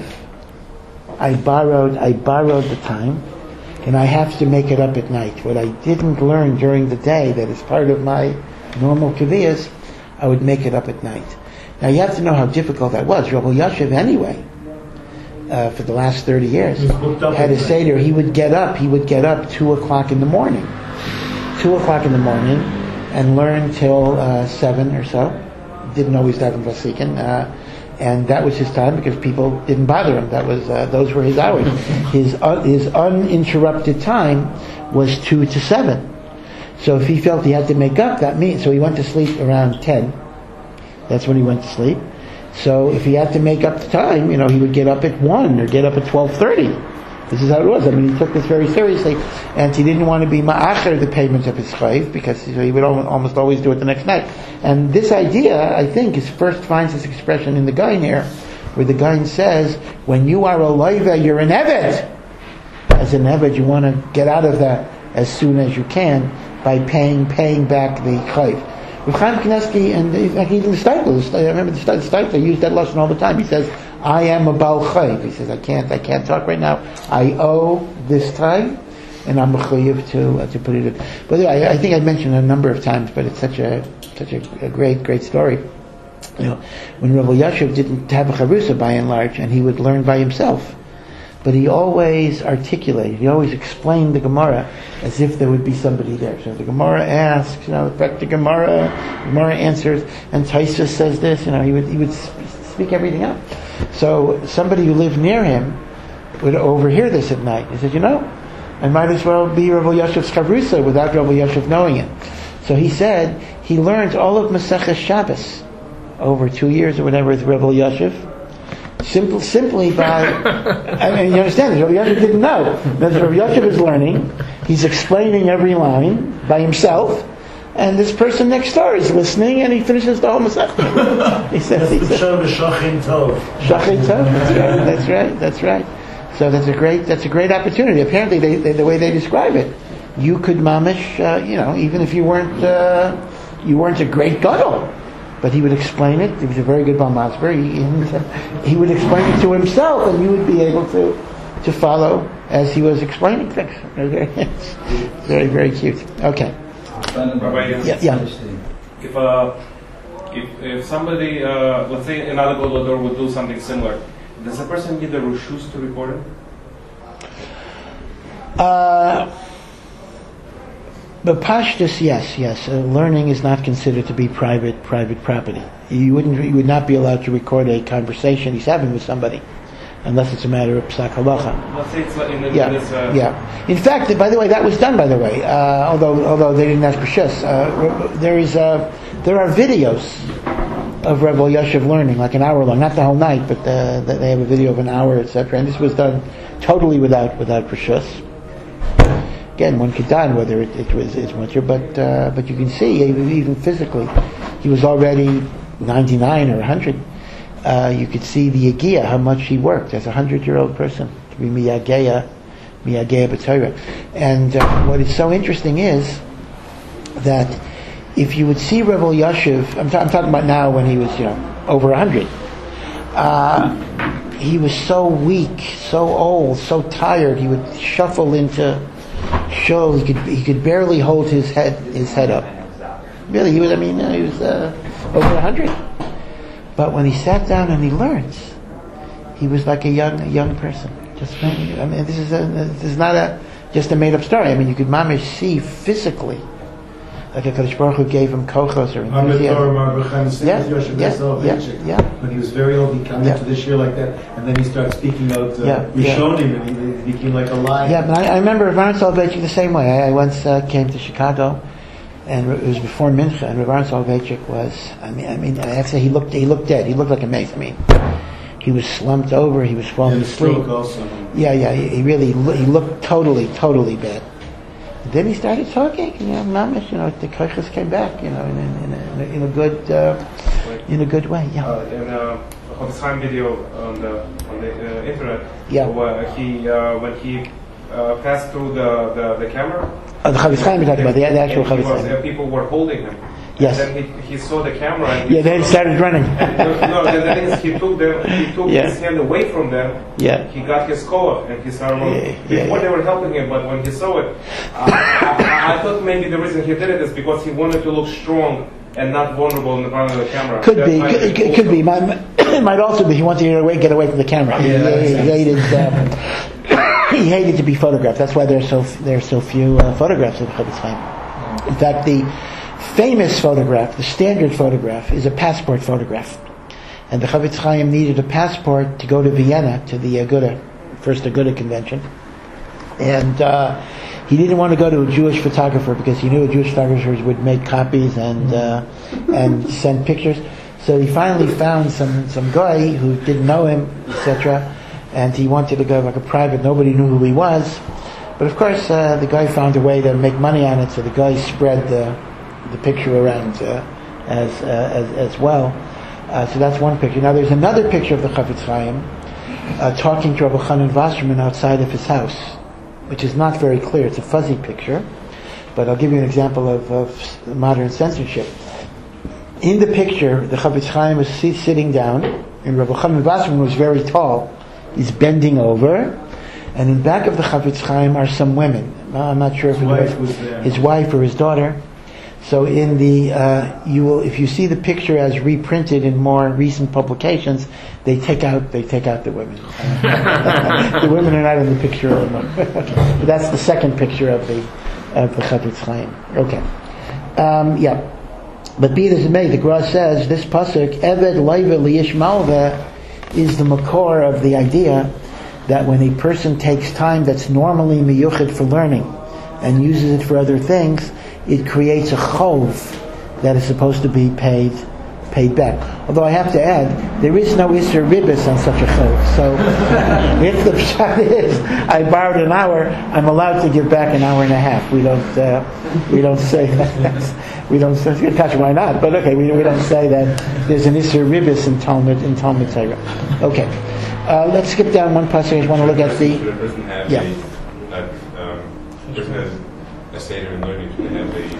I borrowed I borrowed the time, and I have to make it up at night. What I didn't learn during the day that is part of my normal kaviyas, I would make it up at night. Now you have to know how difficult that was. Rav Elyashiv anyway, uh, for the last thirty years, had a seder. He would get up. He would get up two o'clock in the morning, two o'clock in the morning, and learn till uh, seven or so. Didn't always daven vasikin, uh, and that was his time because people didn't bother him. That was uh, those were his hours. His uh, his uninterrupted time was two to seven. So if he felt he had to make up, that means, so he went to sleep around ten. That's when he went to sleep. So if he had to make up the time, you know, he would get up at one or get up at twelve thirty. This is how it was. I mean, he took this very seriously, and he didn't want to be ma'acher the payment of his chayv because he would almost always do it the next night. And this idea, I think, is first finds its expression in the Gaon here, where the Gaon says, when you are a loiva, you're an eved. As an eved, you want to get out of that as soon as you can by paying paying back the chayv. Rav Chaim Kanievsky, and even the Steipler, I remember the Steipler used that lesson all the time. He says, I am a Baal Chayv. He says, I can't I can't talk right now. I owe this time, and I'm mechuyev to uh, to put it in. But anyway, I, I think I mentioned it a number of times, but it's such a such a, a great, great story. You know, when Rav Elyashiv didn't have a charusa by and large, and he would learn by himself, but he always articulated, he always explained the Gemara as if there would be somebody there. So the Gemara asks, you know, back to Gemara, Gemara answers, and Taisa says this, you know, he would he would speak everything out. So somebody who lived near him would overhear this at night. He said, you know, I might as well be Rav Elyashiv's chavrusa without Rav Elyashiv knowing it. So he said he learned all of Maseches Shabbos over two years or whatever with Rav Elyashiv. Simple, simply by, I mean, you understand this, Rav Elyashiv didn't know. That Rav Elyashiv is learning, he's explaining every line by himself, and this person next door is listening, and he finishes the whole Masechta. He says, he says, Shachin Tov. Shachin Tov, that's right, that's right, that's right. So that's a great, that's a great opportunity. Apparently, they, they, the way they describe it, you could mamish, uh, you know, even if you weren't, uh, you weren't a great gadol. But he would explain it. He was a very good Balmasber. He, he would explain it to himself, and you would be able to to follow as he was explaining things. It's very, very cute. Okay. Yeah. yeah. If uh, if if somebody, uh, let's say another Golador would do something similar, does the person get the reshus to report it? Uh. But pashtus, yes, yes. Uh, learning is not considered to be private private property. You wouldn't, you would not be allowed to record a conversation he's having with somebody, unless it's a matter of psak halacha. Let's say it's in the, yeah, this, uh, yeah. In fact, by the way, that was done. By the way, uh, although although they didn't ask for shus, uh, there is uh, there are videos of Rav Elyashiv learning, like an hour long, not the whole night, but uh, they have a video of an hour, et cetera. And this was done totally without without reshus. Again, one could doubt whether it, it was it's much, but uh, but you can see even physically, he was already ninety-nine or one hundred. Uh, you could see the yagia, how much he worked as a hundred-year-old person to be miyageya, miyageya b'Torah. And uh, what is so interesting is that if you would see Reb Elyashiv, I'm, ta- I'm talking about now when he was, you know, over a hundred. Uh, he was so weak, so old, so tired. He would shuffle into shul. He could he could barely hold his head his head up. Really, he was. I mean, uh, he was uh, over a hundred. But when he sat down and he learned, he was like a young a young person. Just I mean, this is a, this is not a just a made up story. I mean, you could mamish see physically. Like a Kadosh Baruch Hu gave him kochos or enthusiasm. Yeah, yeah, yeah, yeah. When he was very old, he came Yeah. into this year like that, and then he started speaking out uh, Yeah, yeah. Rishonim, and he, he became like a lion. Yeah, but I, I remember Rav Aaron Soloveitchik the same way. I, I once uh, came to Chicago, and it was before Mincha, and Rav Aaron Soloveitchik was, I mean, I mean, I have to say he looked, he looked dead. He looked like a mace. I mean, he was slumped over. He was falling And asleep. stroke also. Yeah, yeah. He, he really, lo- he looked totally, totally bad. Then he started talking, you know, mamish, you know, the kochos came back, you know, in, in, in, a, in a good, uh, in a good way. Yeah. Uh, in uh, a Chaim video on the on the uh, internet, Yeah. where he uh, when he uh, passed through the, the, the camera. Oh, the Chavetz Chaim you're talking about, the, the actual and he Chavetz was, Chaim. uh, people were holding him. Yes. And then he, he saw the camera. And he Yeah, then he saw- started running. And, no, no, the thing is, he took them. He took Yeah. his hand away from them. Yeah. He got his koach and he started running. Yeah, yeah, Before yeah. they were helping him, but when he saw it, uh, I, I thought maybe the reason he did it is because he wanted to look strong and not vulnerable in front of the camera. Could That's be, why could, he could, could be. Might, it might also be he wanted to get away, get away from the camera. He, Yeah, he, he exactly. hated, um, he hated to be photographed. That's why there's so there's so few uh, photographs of Chavetz Chaim. In fact, the famous photograph, the standard photograph, is a passport photograph, and the Chavetz Chaim needed a passport to go to Vienna to the Aguda, first Aguda convention, and uh, he didn't want to go to a Jewish photographer because he knew Jewish photographers would make copies and uh, and send pictures. So he finally found some, some guy who didn't know him, et cetera, and he wanted to go like a private. Nobody knew who he was, but of course uh, the guy found a way to make money on it. So the guy spread the the picture around uh, as, uh, as as well. Uh, so that's one picture. Now there's another picture of the Chavetz Chaim uh, talking to Rabbi Chanan Wasserman outside of his house, which is not very clear. It's a fuzzy picture, but I'll give you an example of, of modern censorship. In the picture, the Chavetz Chaim is sit- sitting down, and Rabbi Chanan Wasserman was very tall. He's bending over, and in back of the Chavetz Chaim are some women. Now, I'm not sure if His it wife was there. his wife or his daughter. So in the uh, you will, if you see the picture as reprinted in more recent publications, they take out they take out the women. The women are not in the picture anymore. But that's the second picture of the of the Chavetz Chaim. Okay, um, yeah. But be it as it may, the Gra says this pasuk Eved Leiva Liyish Malva is the makor of the idea that when a person takes time that's normally miyuchid for learning and uses it for other things, it creates a chov that is supposed to be paid paid back. Although I have to add, there is no Isser Ribis on such a chov. So if the shot is, I borrowed an hour, I'm allowed to give back an hour and a half. We don't uh, we don't say that. We don't say, gosh, why not? But okay, we, we don't say that there's an Isser Ribis in Talmud in Talmud Torah. Okay, uh, let's skip down one passage. I just want to look at the. Should a person have Yeah. a, a um, person has a state of learning, should they have a,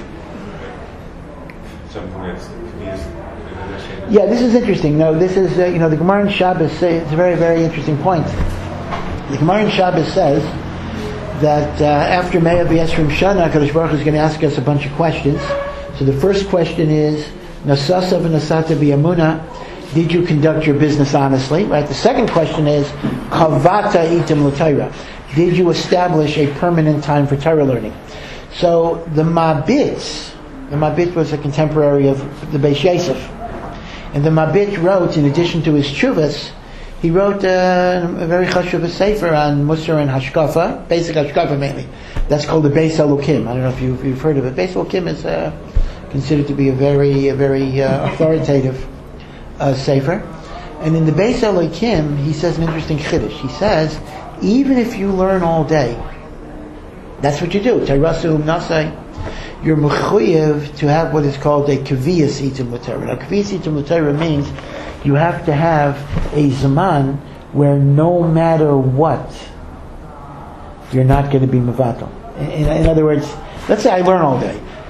a something that's used? Yeah, this is interesting. No, this is uh, you know the Gemara in Shabbos say it's a very very interesting point. The Gemara in Shabbos says that uh, after Me'ah B'Yesrim Shana, Kadosh Baruch Hu is going to ask us a bunch of questions. So the first question is Nasasa v'Nasata b'Yamuna. Did you conduct your business honestly? Right. The second question is Kavata itim l'Torah. Did you establish a permanent time for Torah learning? So the Mabit, the Mabit was a contemporary of the Beis Yosef, and the Mabit wrote, in addition to his tshuvas, he wrote uh, a very chashuv sefer on Musar and Hashkafa, basic Hashkafa mainly. That's called the Beis Elokim. I don't know if you've, you've heard of it. Beis Elokim is uh, considered to be a very, a very uh, authoritative uh, sefer. And in the Beis Elokim, he says an interesting chiddush. He says, even if you learn all day, that's what you do. Terasu Nasai. You're mechuyev to have what is called a kaviyas itim l'Torah. Now, kaviyas itim l'Torah means you have to have a zaman where no matter what, you're not going to be mevatel. In, in other words, let's say I learn all day, but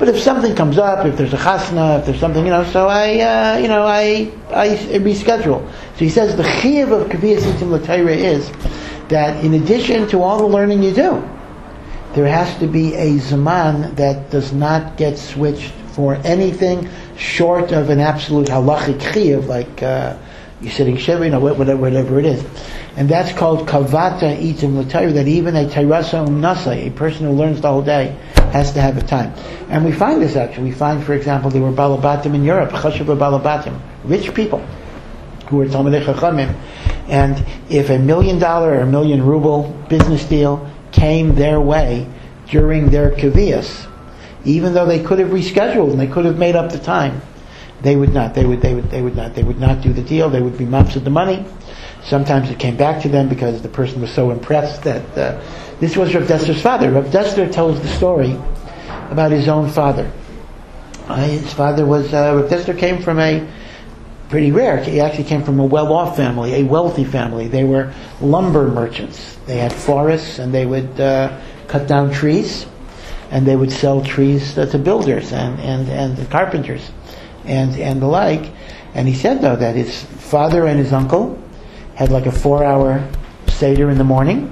But if something comes up, if there's a chasna, if there's something, you know, so I, uh, you know, I, I reschedule. So he says the chiyuv of kaviyas itim l'Torah is that in addition to all the learning you do, there has to be a zaman that does not get switched for anything short of an absolute halachic chiyuv, like uh, you're sitting shiva, you know, whatever, whatever it is. And that's called kavata itim l'Torah, that even a tairasa umnasa, a person who learns the whole day, has to have a time. And we find this actually. We find, for example, there were balabatim in Europe, chashuv balabatim, rich people, who were Talmidei Chachamim, and if a million dollar or a million ruble business deal came their way during their kaviyas, even though they could have rescheduled and they could have made up the time, they would not. They would. They would. They would not. They would not do the deal. They would be mopsed the money. Sometimes it came back to them because the person was so impressed that uh, this was Rav Dester's father. Rav Dester tells the story about his own father. Uh, his father was uh, Rav Dester came from a pretty rare. He actually came from a well-off family, a wealthy family. They were lumber merchants. They had forests, and they would uh, cut down trees, and they would sell trees uh, to builders and and and carpenters, and and the like. And he said though that his father and his uncle had like a four-hour seder in the morning,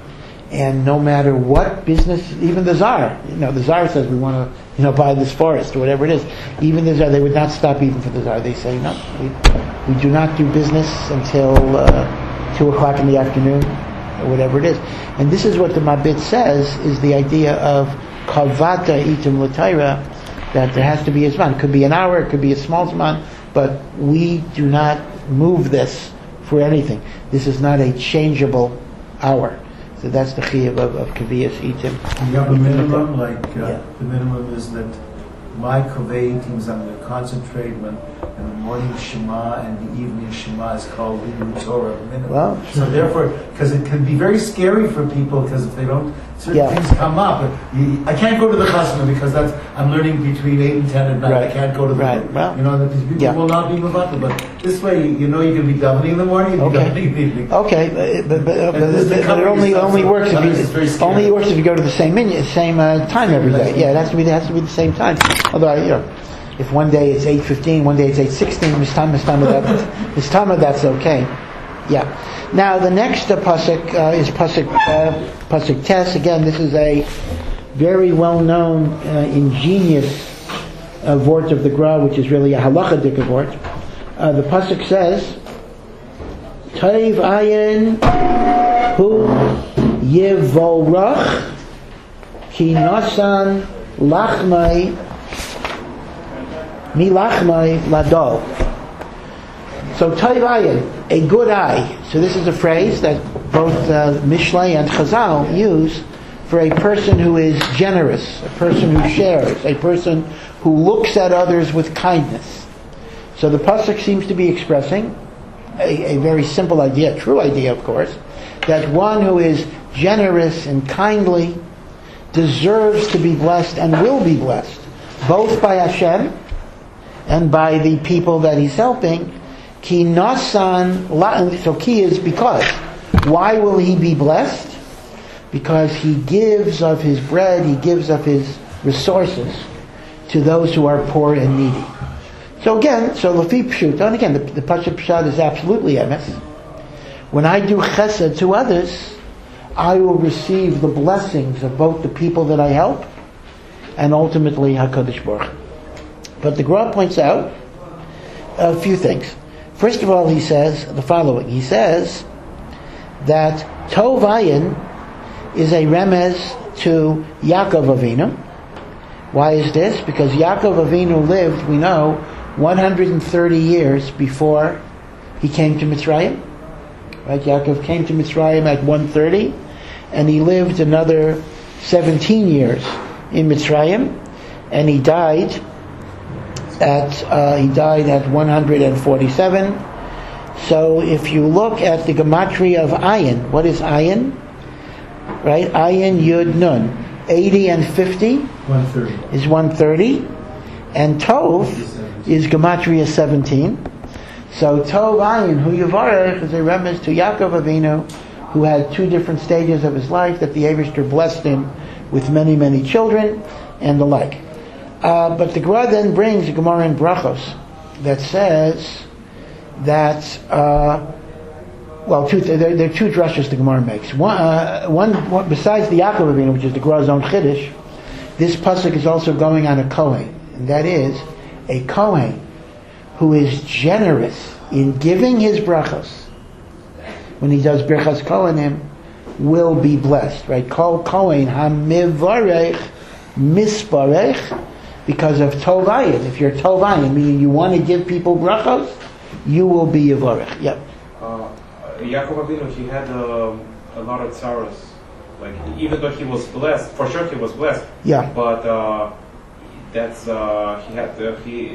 and no matter what business, even the czar, you know, the czar says we want to, you know, buy this forest or whatever it is. Even the czar, they would not stop even for the czar. They say no, we, we do not do business until uh, two o'clock in the afternoon or whatever it is. And this is what the Mabit says is the idea of kavata itim l'Torah, that there has to be a zman. It could be an hour, it could be a small zman, but we do not move this for anything. This is not a changeable hour. So that's the chiyuv of, of kaviyas itim. You have a minimum, like uh, Yeah. the minimum is that my kaveh teams, I'm going to concentrate when in the morning Shema and the evening Shema is called Lidu Torah minimum. Well, so therefore, because it can be very scary for people, because if they don't, certain Yeah. things come up. You, I can't go to the chasna because that's I'm learning between eight and ten at night. Right. I can't go to the Right. Well, you know that these people yeah. will not be mavatal. But this way, you, you know, you can be davening in the morning, you can be Okay. davening in the evening. Okay, but, but, but, And but, this is but it covering only yourself, only so works if otherwise it's very you scary. only works if you go to the same minute, same uh, time every day. Yeah, it has to be it has to be the same time. Although you know, if one day it's eight fifteen, one day it's eight sixteen, this time this time of that this time of that's okay. Yeah. Now the next uh, pasuk uh, is pasuk uh, pasuk tes. Again, this is a very well known, uh, ingenious uh, vort of the Gra, which is really a halachadik vort. Uh, the pasuk says, Taiv ayin hu yevorach ki nasan lachmai mi lachmai ladol. So Taiv ayin, a good eye. So this is a phrase that both uh, Mishlei and Chazal use for a person who is generous, a person who shares, a person who looks at others with kindness. So the pasuk seems to be expressing a, a very simple idea, a true idea, of course, that one who is generous and kindly deserves to be blessed and will be blessed, both by Hashem and by the people that he's helping. Ki nasan la, so ki is because. Why will he be blessed? Because he gives of his bread, he gives of his resources to those who are poor and needy. So again, so Lafi Pshuta, and again, the, the Pasuk Pshat is absolutely emes. When I do chesed to others, I will receive the blessings of both the people that I help and ultimately HaKadosh Baruch Hu. But the Gra points out a few things. First of all, he says the following. He says that Tov Ayin is a remez to Yaakov Avinu. Why is this? Because Yaakov Avinu lived, we know, one hundred thirty years before he came to Mitzrayim. Right? Yaakov came to Mitzrayim at one thirty, and he lived another seventeen years in Mitzrayim, and he died at uh, he died at one hundred forty-seven. So if you look at the gematria of Ayin, what is Ayin? Right? Ayin Yud Nun. eighty and fifty one thirty is one thirty. And Tov is gematria seventeen. So Tov Ayin, Hu Yavarech, is a remez to Yaakov Avinu, who had two different stages of his life, that the Eibishter blessed him with many, many children, and the like. Uh, but the Gemara then brings a Gemara in Brachos that says that, uh, well, two, there, there are two drushes the Gemara makes. One, uh, one, one besides the Yaakov Avinu, which is the Gemara's own Chiddush, this pasuk is also going on a Kohen, and that is a Kohen who is generous in giving his brachos. When he does Birchas Kohanim, will be blessed, right? Kol Kohen hamivarech misparech, because of Tovayin. If you're Tovayin, meaning you want to give people brachos, you will be Yivarech. Yep. Uh, Yaakov Avinu, he had uh, a lot of tzaros. Like, even though he was blessed, for sure he was blessed. Yeah. But uh, that's, uh, he had, uh, he,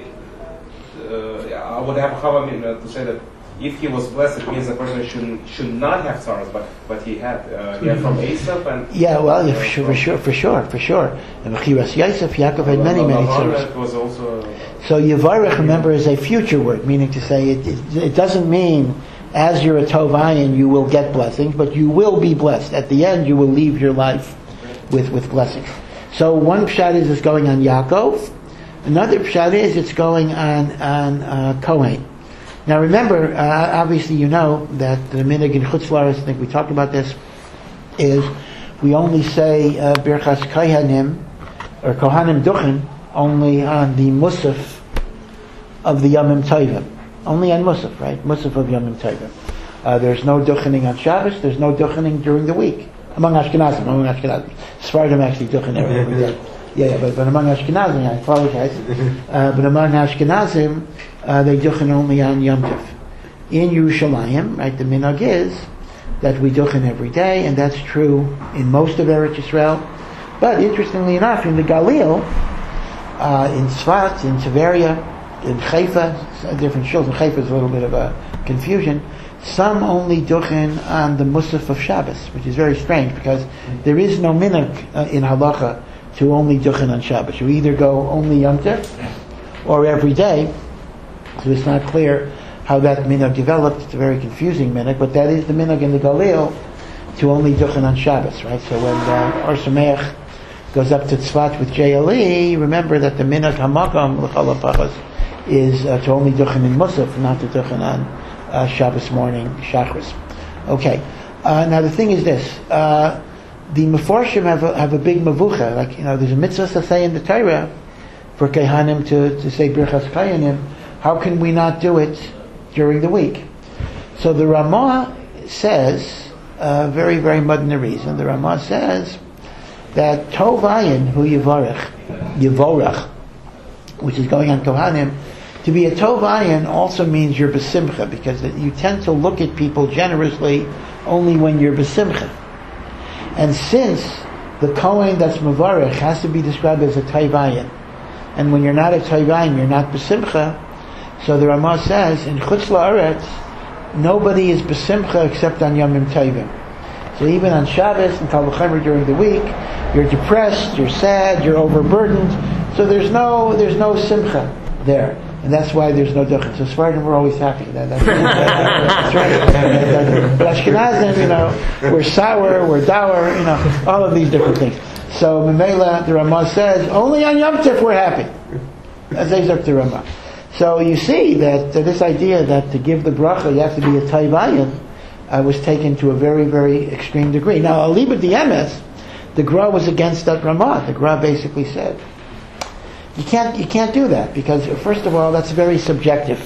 uh, I would have how I mean, uh, to say that if he was blessed, it means the person should should not have tzaros, but but he had uh, he had from Esav and yeah, well, yeah, uh, for sure, for sure, for sure, for sure. And Mechiras Yosef, Yaakov had many, many tzaros. was also. So Yivarech, remember, is a future word, meaning to say it, it, it doesn't mean as you're a Tovayin you will get blessings, but you will be blessed. At the end, you will leave your life with with blessings. So one pshat is it's going on Yaakov. Another pshat is it's going on on uh, Kohen. Now remember, uh, obviously you know that the minhag in Chutz La'aretz, I think we talked about this, is we only say uh, Birchas Kohanim or Kohanim Duchen only on the Musaf of the Yomim Tovim. Only on Musaf, right? Musaf of Yomim Tovim. Uh, there's no Duchening on Shabbos, there's no Duchening during the week. Among Ashkenazim, among Ashkenazim. Sephardim actually Duchen every day. Yeah, yeah, but, but among Ashkenazim, I apologize, uh, but among Ashkenazim, uh, they duchen only on Yom Tov. In Yerushalayim, right, the minhag is that we duchen every day, and that's true in most of Eretz Yisrael. But interestingly enough, in the Galil, uh, in Tzfat, in Tveria, in Haifa, different shuls, in Haifa is a little bit of a confusion, some only duchen on the Musaf of Shabbos, which is very strange, because there is no minhag uh, in Halacha to only duchen on Shabbos. You either go only Yom Tov or every day. So it's not clear how that minhag developed. It's a very confusing minhag, but that is the minhag in the Galil to only duchen on Shabbos, right? So when uh, Or Sameach goes up to Tzfat with J L E, remember that the minhag hamakam l'chal hapachas is uh, to only duchen in Musaf, not to duchen on uh, Shabbos morning, Shachris. Okay. Uh, now the thing is this. Uh, The Meforshim have a, have a big mavucha, like, you know, there's a mitzvah to say in the Torah for Kehanim to, to say Birchas Kohanim. How can we not do it during the week? So the Ramah says, uh, very, very mudna reason, the Ramah says that Tovayin hu Yivarech, Yivorach, which is going on Kohanim, to be a Tovayin also means you're besimcha, because you tend to look at people generously only when you're besimcha. And since the Kohen that's Mavarech has to be described as a Taivayin, and when you're not a Taivayin, you're not Besimcha, so the Ramah says, in Chutz La'aretz, nobody is Besimcha except on Yomim Tovim. So even on Shabbos and Kal V'chomer during the week, you're depressed, you're sad, you're overburdened, so there's no there's no Simcha there. And that's why there's no duchen. So Sephardim, we're always happy. That, that's, that's right. But Ashkenazim, you know, we're sour, we're dour, you know, all of these different things. So Memela, the Ramah says, only on Yom Tov we're happy. That's Ezek the Ramah. So you see that uh, this idea that to give the bracha you have to be a Taivayin uh, was taken to a very, very extreme degree. Now, Aliba D'Emes, the Gra was against that Ramah. The Gra basically said, You can't you can't do that, because first of all, that's very subjective.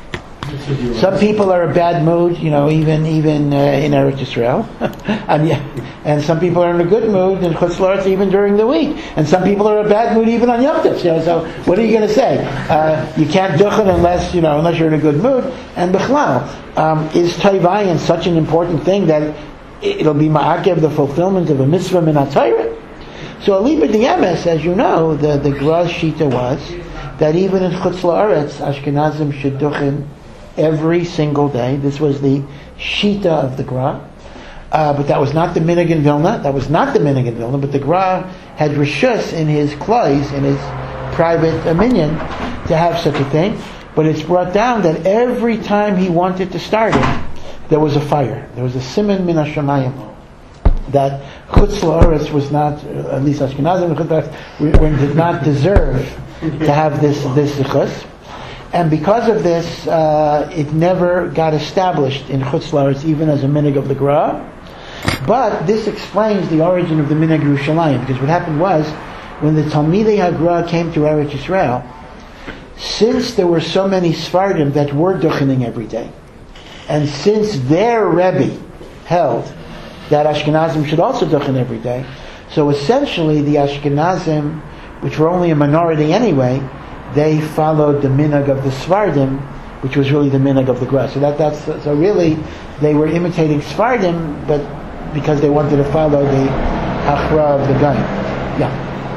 Some people are in a bad mood, you know, even even uh, in Eretz Yisrael, and yeah, and some people are in a good mood in Chutz La'aretz even during the week, and some people are in a bad mood even on Yom Tov. You know, so what are you going to say? Uh, you can't duchen unless you know unless you're in a good mood. And Bechlal, um, is Taivayin such an important thing that it'll be ma'akev the fulfillment of a mitzvah min HaTorah? So Aliba D'Emes, as you know, the, the Gra's Shita was that even in Chutz La'aretz, Ashkenazim should duchen every single day. This was the Shita of the Gra. Uh, but that was not the minhag in Vilna. That was not the minhag in Vilna, but the Gra had rishus in his klois, in his private uh, minyan, to have such a thing. But it's brought down that every time he wanted to start it, there was a fire. There was a siman min hashamayim. that Chutz La'aretz was not, at least Ashkenazim and Chutz La'aretz, did not deserve to have this this zichus. And because of this, uh, it never got established in Chutz La'aretz, even as a minig of the Gra. But this explains the origin of the minig Yerushalayim, because what happened was, when the Talmidei HaGra came to Eretz Yisrael, since there were so many Sfardim that were duchening every day, and since their Rebbe held that Ashkenazim should also duchen every day, so essentially the Ashkenazim, which were only a minority anyway, they followed the minhag of the Sfardim, which was really the minhag of the Gra. So that that's so really they were imitating Sfardim, but because they wanted to follow the Hachra of the Gaim. Yeah.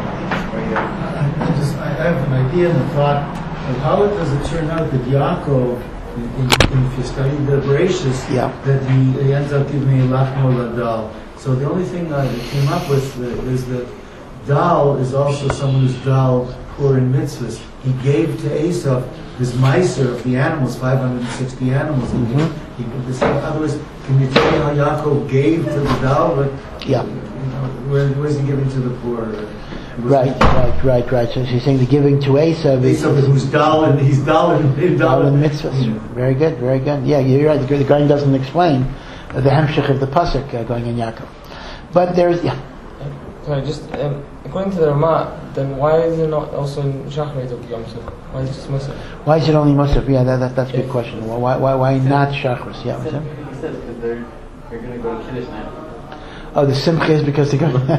I, just, I have an idea and a thought of how it does it turn out that Yaakov, in, in, if you study the Bereshis, Yeah. that he, he ends up giving a lachmo ladal. So the only thing I came up with is that Dal is also someone who's Dal poor in mitzvahs. He gave to Esav this meiser of the animals, five hundred sixty animals. Mm-hmm. He, he, this, in other words, can you tell me how Yaakov gave to the Dal? But, Yeah. You know, where, where's he giving to the poor? Right, right, right, right. So she's saying the giving to Esav is Esav who's Dal and he's Dal and Dal Dal and mitzvahs. Very good, very good. Yeah, you're right. The, the Gaim doesn't explain uh, the hemshech of the pasuk uh, going in Yaakov. But there's, yeah. Sorry, just um, according to the Ramah, then why is it not also in Shachrit of Yom Tov? Why is it just Musaf? Why is it only Musaf? Yeah, that, that, that's a good question. Why, why, why not Shachris? Yeah. He said, he said because they're, they're going to go to Kiddush now. Oh, the Simcha is because they go. Okay,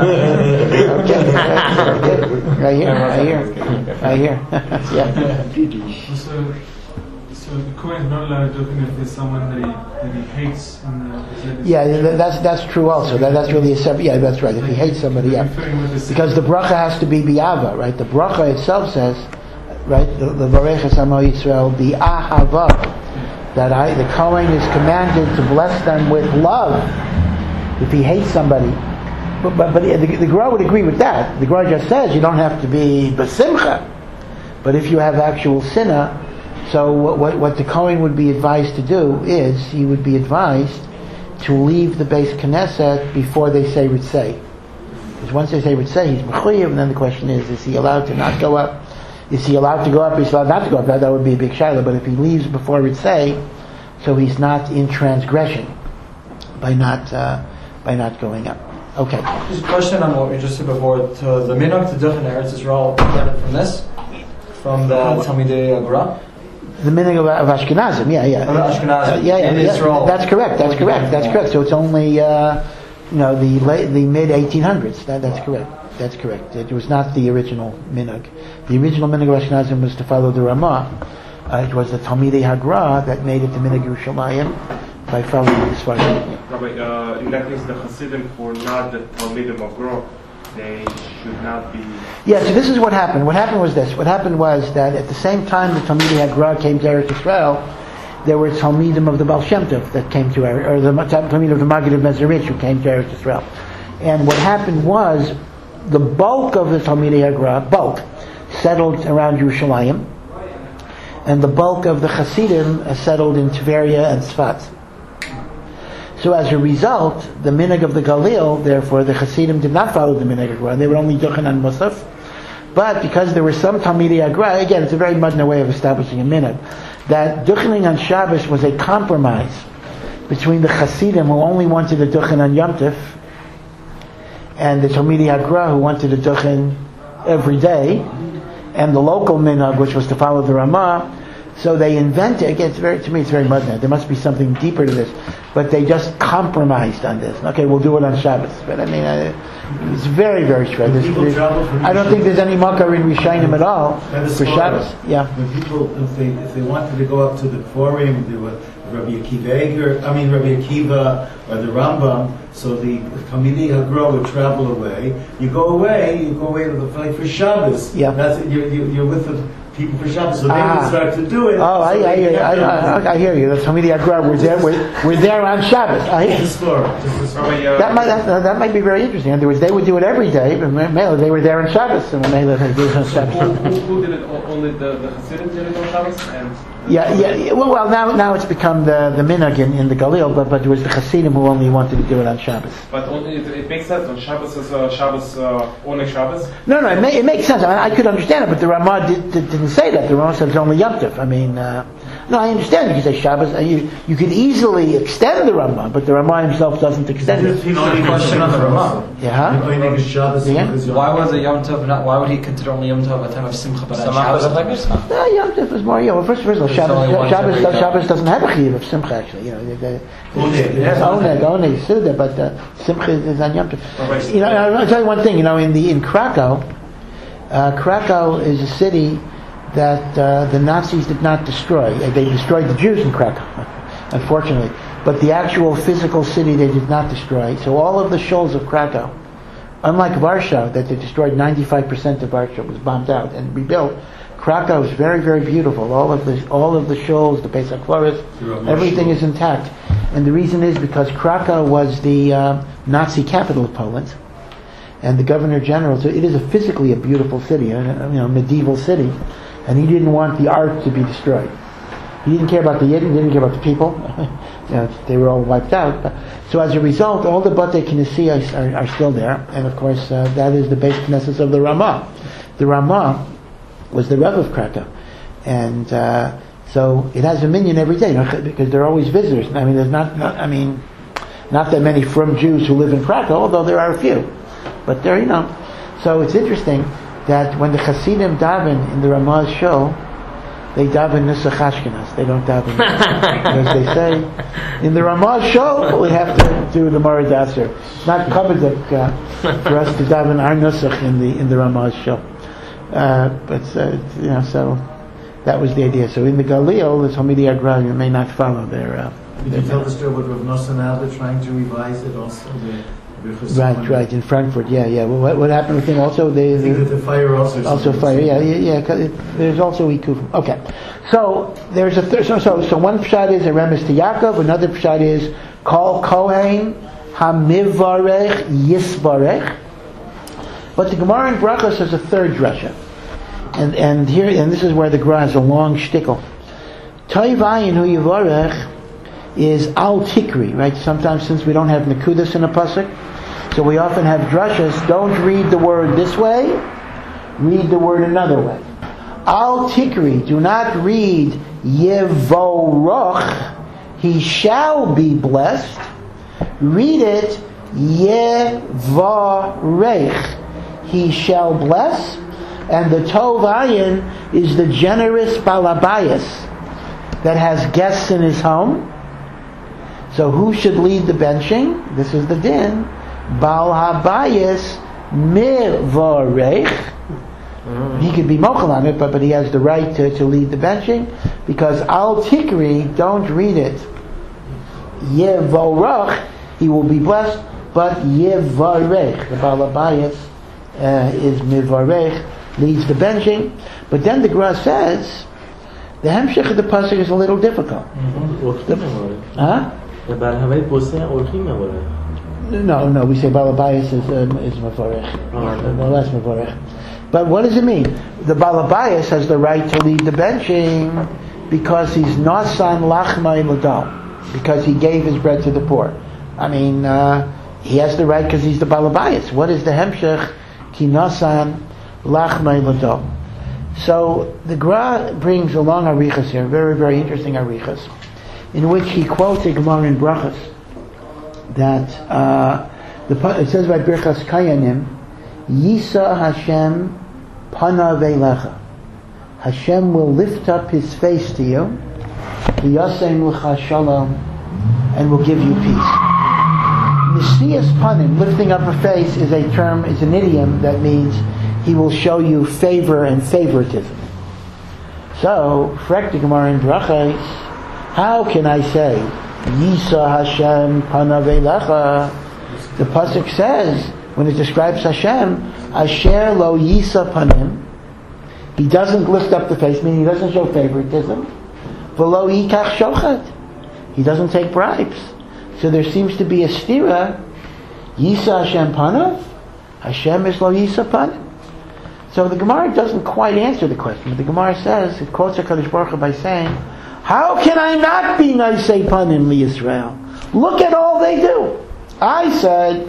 right here, right here, right here. Yeah. So, so the Kohen is not allowed to do it if there's someone that he, that he hates. In the, is Yeah, th- that's that's true also. That, that's really a separate. Yeah, that's right. If he hates somebody, yeah, because the bracha has to be bi'ava, right? The bracha itself says, right, the the Vareches Amo Yisrael bi'ahava, that I the Kohen is commanded to bless them with love. If he hates somebody, but but, but the, the Gra would agree with that. The Gra just says you don't have to be besimcha, but if you have actual sinna, so what, what what the Kohen would be advised to do is he would be advised to leave the Beis Knesset before they say Ritzei. Because once they say Ritzei, he's mechuyev, and then the question is: is he allowed to not go up? Is he allowed to go up? Is he allowed not to go up? That, that would be a big shaila. But if he leaves before Ritzei, so he's not in transgression by not. Uh, by not going up. Okay. Just a question on what we just said before. To the minhag to duchen Eretz Yisrael, get it from this? From the Talmidei Gra? The meaning of, of Ashkenazim, yeah, yeah. Of Ashkenazim, Uh, yeah, yeah, in yeah. Israel. That's correct, that's correct, that's correct. So it's only, uh, you know, the late, the mid eighteen hundreds. That, that's correct. That's correct. It was not the original minhag. The original minhag of Ashkenazim was to follow the Ramah. Uh, it was the Talmidei HaGra that made it the minhag Yerushalayim by following the Sfardim. Rabbi, uh, in that case, the Hasidim were not the Talmidim of Gra. They should not be. Yeah, so this is what happened. What happened was this. What happened was that at the same time the Talmidei HaGra came to Eretz Yisrael, there were Talmidim of the Baal Shem Tov that came to Eretz, or the Talmidim of the Maggid of Mezerich who came to Eretz Yisrael. And what happened was the bulk of the Talmidei HaGra, bulk, settled around Yerushalayim, and the bulk of the Hasidim settled in Tveria and Tzfat. So as a result, the minhag of the Galil, therefore, the Hasidim did not follow the minhag of Gra. They were only duchen on Musaf. But because there were some Talmidei HaGra, again, it's a very modern way of establishing a minhag, that duchening on Shabbos was a compromise between the Hasidim who only wanted to duchen on Yom Tov and the Talmidei HaGra who wanted to duchen every day, and the local minhag, which was to follow the Ramah. So they invented, again, it's very, to me it's very modern. There must be something deeper to this. But they just compromised on this. Okay, we'll do it on Shabbos. But I mean, uh, it's very, very strange. I don't think there's any makar in Rishayim at all for Shabbos. Yeah. When people, if they if they wanted to go up to the Kforim, they were Rabbi Akiva Eger, I mean Rabbi Akiva or the Rambam, so the Talmidei HaGra would travel away. You go away, you go away to the like for Shabbos. Yeah. That's it, you're, you're you're with the people for Shabbos, so they Ah. would start to do it. Oh, I, so I, they I, kept I, them. I, I hear you. The Talmidei HaGra were there. We're, we're there on Shabbos. I hear. Just for just as far. Rabbi, uh, That might that, that might be very interesting. In other words, they would do it every day, but Mela, they were there on Shabbos, and Mela they did it on who, Shabbos. who, who did it? O- Only the, the Hasidim did it on Shabbos? And Yeah, yeah. yeah. Well, well, now now it's become the the minhag in, in the Galil, but but it was the Hasidim who only wanted to do it on Shabbos. But only, it, it makes sense on Shabbos is uh, Shabbos uh, only Shabbos. No, no, it, may, it makes sense. I, mean, I could understand it, but the Ramah did, did, didn't say that. The Ramah said it's only Yom Tov. I mean, uh, no, I understand you can say Shabbos. Uh, you you could easily extend the Ramah, but the Ramah himself doesn't extend it. Question on the Ramah. Yeah. Huh? Yeah. Why was it Yom Tov? Not, why would he consider only Yom Tov a time of Simcha, but on Shabbos? No, Yom Tov is more. Yeah, well, first, first of all, Shabbos, Shabbos, Shabbos, Shabbos doesn't have a chiyuv of Simcha. Actually, you know, the, the, Oneg, Oneg, Suda, but uh, Simcha is, is on Yom Tov. You know, I'll tell you one thing. You know, in the in Krakow, uh, Krakow is a city that uh, the Nazis did not destroy. They destroyed the Jews in Krakow, unfortunately. But the actual physical city they did not destroy. So all of the shoals of Krakow, unlike Warsaw, that they destroyed ninety-five percent of Warsaw, was bombed out and rebuilt. Krakow is very, very beautiful. All of the all of the shoals, the Pesach Forest, everything is intact. And the reason is because Krakow was the uh, Nazi capital of Poland, and the Governor General. So it is a physically a beautiful city, a, you know, medieval city, and he didn't want the art to be destroyed. He didn't care about the Yidden, he didn't care about the people. You know, they were all wiped out. But, so as a result, all the Batei Knesset are, are, are still there, and of course uh, that is the base Knesset of the Ramah. The Ramah was the Rebbe of Krakow, and uh, so it has a minyan every day, you know, because there are always visitors. I mean, there's not, not, I mean, not that many from Jews who live in Krakow, although there are a few, but there, you know. So it's interesting that when the Hasidim daven in the Ramah's show, they daven Nusach Ashkenaz. They don't daven because they say in the Ramah show we have to do the Moreh Dasher. It's not kabbadik uh, for us to daven our Nusach in the in the Ramah show. Uh, but uh, you know, so that was the idea. So in the Galil, the Talmidei Agra, you may not follow their. Uh, Did you tell the story about Rav Nosson Adler trying to revise it also? The, Right, right, in Frankfurt, yeah, yeah. Well, what, what happened with him also? They, I think that the fire also. Also fire, yeah, yeah, yeah. 'Cause it, there's also Ikuf. Okay, so there's a th- so so so one pshat is a remes to Yaakov. Another pshat is Kol Kohen Hamivarech Yisbarech. But the Gemara in Brachos has a third drasha, and and here and this is where the Gemara has a long shtickle. Toivayin Hu Yivarech is Al Tikri, right? Sometimes since we don't have Nekudas in a pasuk, so we often have drashas. Don't read the word this way, read the word another way. Al Tikri, do not read Yevorach, he shall be blessed. Read it Yevarech, he shall bless. And the Tov Ayin is the generous Balabayas that has guests in his home. So who should lead the benching? This is the din. Baal habayis mivarech. He could be mochel on it, but, but he has the right to, to lead the benching, because al tikri, don't read it yevorach, he will be blessed, but yevarech, the Baal habayis uh, is mivarech, leads the benching. But then the Gra says the hemshech of the pasuk is a little difficult. Mm-hmm. The, huh? The No, no, we say Balabayas is um, is Mevorech. No, less Mevorech. But what does it mean? The Balabayas has the right to lead the benching because he's Nasan Lachmai Ladal, because he gave his bread to the poor. I mean, uh, he has the right because he's the Balabayas. What is the Hemshech? Ki Nasan Lachmai Ladal. So the Gra brings along arichas here, very, very interesting arichas, in which he quotes a Gemara in Brachos that uh, the, it says by Birchas Kayanim, Yisa Hashem Panav Elecha. Hashem will lift up His face to you, V'yasem L'cha Shalom, and will give you peace. Nesias Panim, lifting up a face, is a term, is an idiom that means He will show you favor and favoritism. So, Frek the Gemara in Brachos, how can I say Yisa Hashem Panav Elecha? The pasuk says, when it describes Hashem, Asher Lo Yisa Panim, He doesn't lift up the face, meaning He doesn't show favoritism. V'lo Yikach Shochet, He doesn't take bribes. So there seems to be a stira. Yisa Hashem Panav, Hashem is Lo Yisa Panim. So the Gemara doesn't quite answer the question, but the Gemara says, it quotes HaKadosh Baruch Hu by saying, how can I not be Naisei Panim Yisrael? Look at all they do. I said,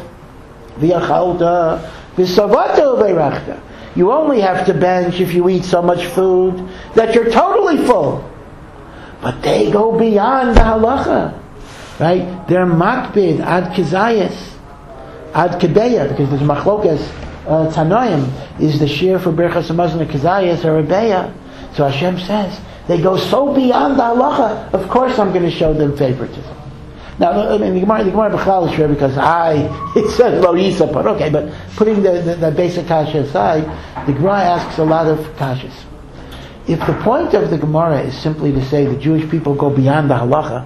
V'yachalta v'savato v'erachta. You only have to bench if you eat so much food that you're totally full. But they go beyond the halacha. Right? They're makbid ad kizayas, ad kedeya, because there's machlokas, uh, tanoim, is the shear for Birchas Hamazon kizayas or abeya. So Hashem says, they go so beyond the halacha, of course I'm going to show them favoritism. Now, I mean, the Gemara, the Gemara B'chlal is sure because I, it says lo yisa, but okay, but putting the, the, the basic kasha aside, the Gemara asks a lot of kashas. If the point of the Gemara is simply to say the Jewish people go beyond the halacha,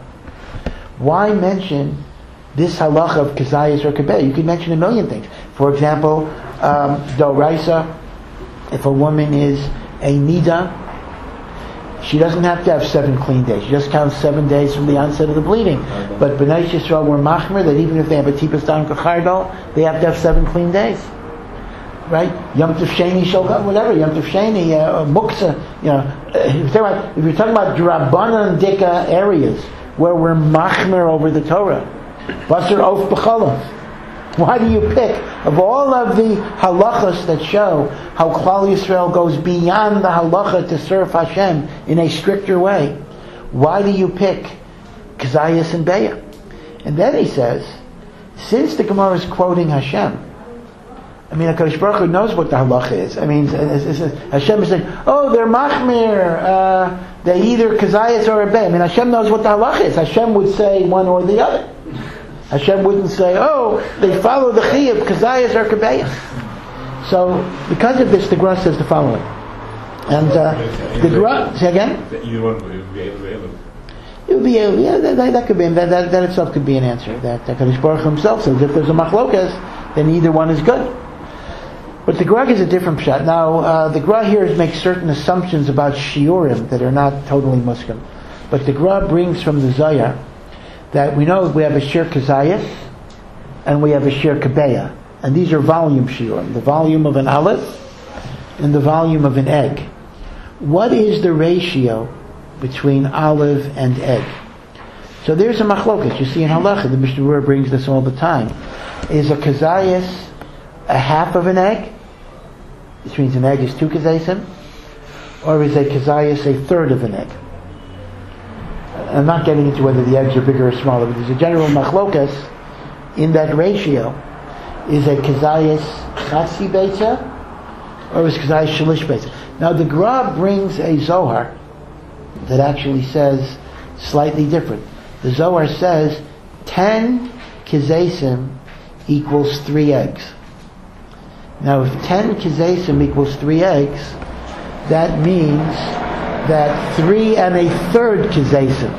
why mention this halacha of kazayas or kabeh? You could mention a million things. For example, um, doraisa, if a woman is a nida, she doesn't have to have seven clean days. She just counts seven days from the onset of the bleeding. But B'nai Yisrael were machmer that even if they have a tipas down kachardol, they have to have seven clean days. Right? Yom Tov Sheni, Shulchan, whatever. Yom Tov Sheni, uh, Muksa. You know, if you're talking about, if you're talking about Drabanan Dika areas where we're machmer over the Torah, Basar Of B'Chalav. Why do you pick, of all of the halachas that show how Klal Yisrael goes beyond the halacha to serve Hashem in a stricter way, why do you pick Kazayas and Beya? And then he says, since the Gemara is quoting Hashem, I mean, HaKadosh Baruch Hu knows what the halacha is. I mean, it's, it's, it's, Hashem is saying, oh, they're machmir, uh, they either Kazayas or a Beya. I mean, Hashem knows what the halacha is. Hashem would say one or the other. Hashem wouldn't say, oh, they follow the chiyuv, kazayas or kabeya. So, because of this, the Gemara says the following. And uh, the Gemara, say again? Either one would be able to be able. It would be able, yeah, that, that could be, that, that, that itself could be an answer. That HaKadosh Baruch Hu himself says, if there's a machlokas, then either one is good. But the Gemara is a different pshat. Now, uh, the Gemara here makes certain assumptions about shiurim that are not totally muskim. But the Gemara brings from the Zohar that we know we have a shir kazayas and we have a shir kabeya, and these are volume shiurim, the volume of an aleph and the volume of an egg. What is the ratio between aleph and egg? So there's a machlokas. You see in halacha, the Mishnah Berurah brings this all the time. Is a kazayas a half of an egg, which means an egg is two kazayasim, or is a kazayas a third of an egg? I'm not getting into whether the eggs are bigger or smaller, but there's a general machlokas in that ratio. Is a kazayas chatzi beitza, or is kazayas shalish beitza? Now the Gra brings a Zohar that actually says slightly different. The Zohar says ten kazasim equals three eggs. Now if ten kazasim equals three eggs, that means that three and a third kazasim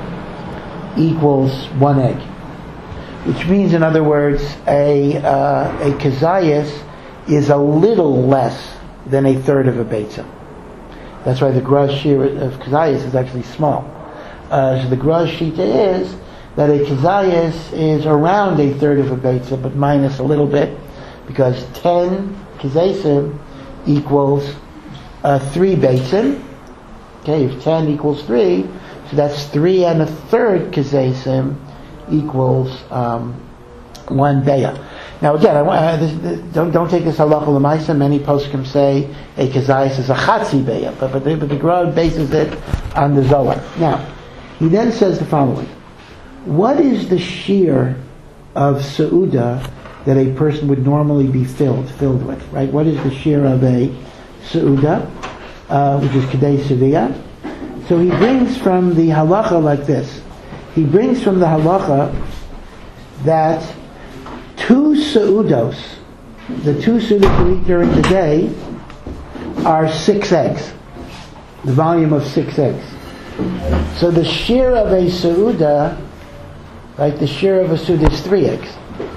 equals one egg, which means, in other words, a uh, a kazayas is a little less than a third of a beitza. That's why the Gra shir of kazayas is actually small. Uh, so the Gra shita is that a kazayas is around a third of a beitza, but minus a little bit, because ten kazasim equals uh, three beitzim. Okay, if ten equals three, so that's three and a third kazasim equals um, one beya. Now again, I want, uh, this, this, don't don't take this halacha l'maisa. Many poskim say a kazayis is a chatzi beya, but but the, but the Gra bases it on the Zohar. Now he then says the following: what is the shear of seuda that a person would normally be filled filled with? Right? What is the shear of a seuda? Uh, which is Kedei Sevilla. So he brings from the halacha like this. He brings from the halacha that two seudos, the two seudos we eat during the day, are six eggs. The volume of six eggs. So the shear of a seuda, right, the shear of a seuda is three eggs.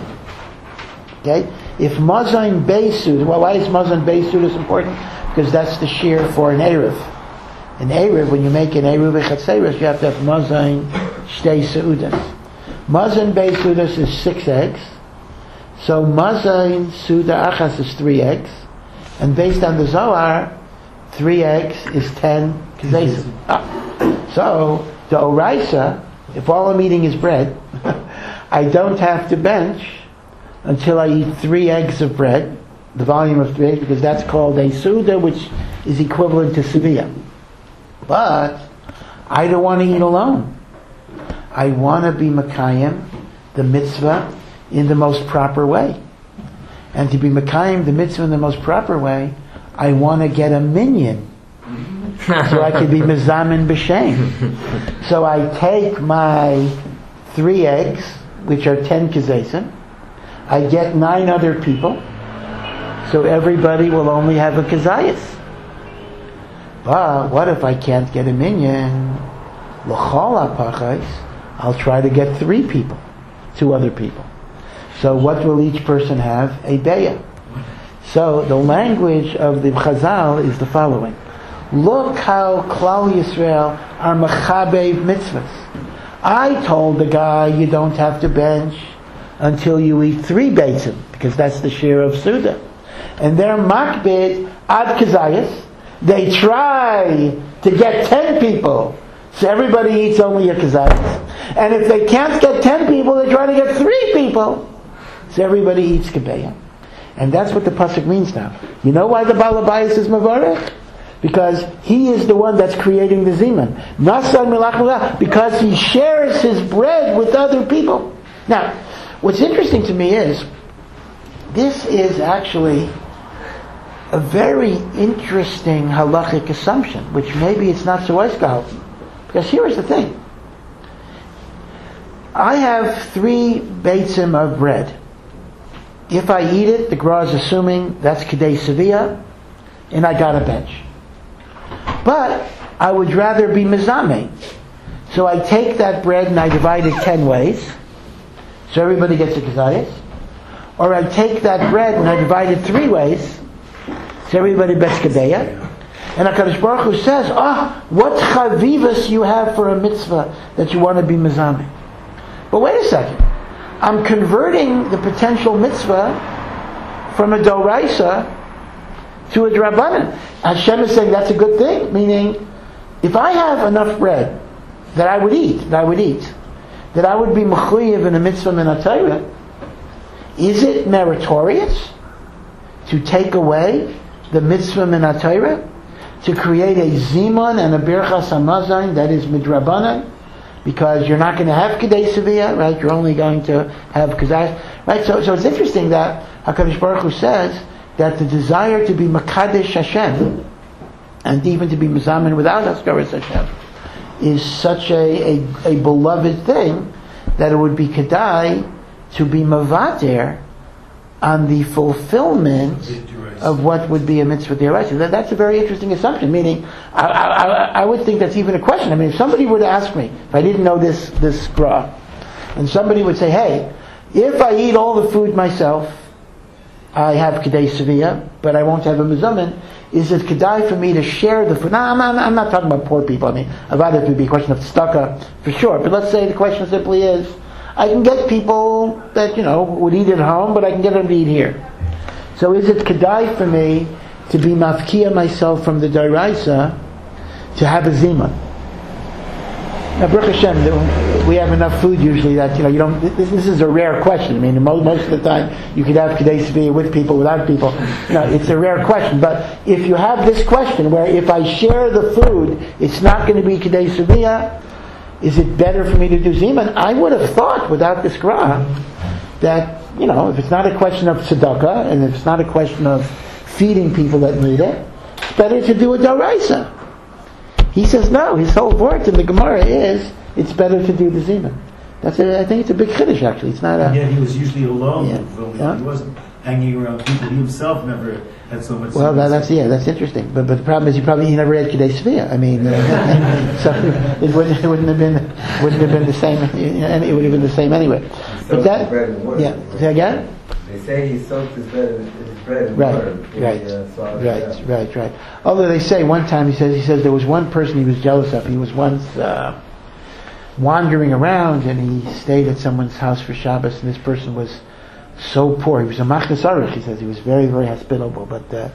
Okay? If Mazon Beis Seuda, well, why is Mazon Beis Seuda important? Because that's the shear for an Erev. An Erev, when you make an Erev Echatzeres, you have to have Mazon Shtei Seudas. Mazon Beis Seudas is six eggs. So Mazon Seuda Achas is three eggs. And based on the Zohar, three eggs is ten kezesim. Ah. So, the Oraisa, if all I'm eating is bread, I don't have to bench until I eat three eggs of bread, the volume of three eggs, because that's called a Suda, which is equivalent to Sevilla. But I don't want to eat alone. I want to be Makayim, the mitzvah, in the most proper way. And to be Makayim, the mitzvah, in the most proper way, I want to get a minyan. So I can be Mezamin B'Shem. So I take my three eggs, which are ten kezesim, I get nine other people, so everybody will only have a kezayis. But what if I can't get a minyan? L'chol ha'pachais, I'll try to get three people, two other people. So what will each person have? A beya. So the language of the Chazal is the following. Look how Klal Yisrael are mechabev mitzvahs. I told the guy you don't have to bench until you eat three beitzim, because that's the share of Suda. And they're makbid ad kezayis. They try to get ten people, so everybody eats only a kezayis. And if they can't get ten people, they try to get three people, so everybody eats kebeya. And that's what the pasuk means now. You know why the Baal Habayis is mavarech? Because he is the one that's creating the ziman. Nasan milach milach, because he shares his bread with other people. Now, what's interesting to me is, this is actually a very interesting halachic assumption, which maybe it's not so eisgehalten. Because here is the thing. I have three beitzim of bread. If I eat it, the Gra is assuming that's Kedei Sevilla, and I got a bench. But I would rather be mezameh. So I take that bread and I divide it ten ways, so everybody gets a kezayis. Or I take that bread and I divide it three ways, so everybody gets kedeya. And HaKadosh Baruch Hu says, ah, oh, what chavivas you have for a mitzvah that you want to be mezameh. But wait a second. I'm converting the potential mitzvah from a doraisa to a drabanan. Hashem is saying that's a good thing, meaning if I have enough bread that I would eat, that I would eat, that I would be mechuyev in a mitzvah min haTorah, is it meritorious to take away the mitzvah min haTorah, to create a zimun and a birchas hamazon that is midrabanan, because you're not going to have kedei sevilla, right? You're only going to have kezayis, right? So, so it's interesting that HaKadosh Baruch Hu says that the desire to be Makadesh Hashem, and even to be Mezamin without Haskaras Hashem, is such a, a, a beloved thing that it would be Kedai to be Mavater on the fulfillment of what would be a mitzvah d'oraisa. That, that's a very interesting assumption, meaning I, I, I would think that's even a question. I mean, if somebody were to ask me, if I didn't know this, this gra, and somebody would say, hey, if I eat all the food myself, I have Kedei Sevilla, but I won't have a mezamin. Is it Kedai for me to share the food? No, I'm not, I'm not talking about poor people. I mean, about it would be a question of tzedakah for sure. But let's say the question simply is, I can get people that, you know, would eat at home, but I can get them to eat here. So is it Kedai for me to be mafkia myself from the Doraisa to have a zima? Now, Baruch Hashem, we have enough food usually that, you know, you don't, this, this is a rare question. I mean, most, most of the time you could have Kedei Sevilla with people, without people. You know, it's a rare question. But if you have this question where if I share the food, it's not going to be Kedei Sevilla, is it better for me to do zima? I would have thought, without this gra, that, you know, if it's not a question of tzedakah, and if it's not a question of feeding people that need it, it's better to do a doraisa. He says no. His whole word in the Gemara is it's better to do the zima. That's a, I think it's a big chiddush actually. It's not a. Yeah, he was usually alone. Yeah. Yeah. He wasn't hanging around people. He himself never had so much. Well, that, that's yeah, that's interesting. But but the problem is he probably he never had Kedei Sevilla. I mean, uh, so it wouldn't it wouldn't have been wouldn't have been the same. And it would have been the same anyway. But that yeah. Say again. They say he soaked his bread, his bread in right, water. Right, he, uh, right, right, right. Although they say one time he says he says there was one person he was jealous of. He was once uh, wandering around and he stayed at someone's house for Shabbos, and this person was so poor. He was a machnas arich. He says he was very, very hospitable, but uh,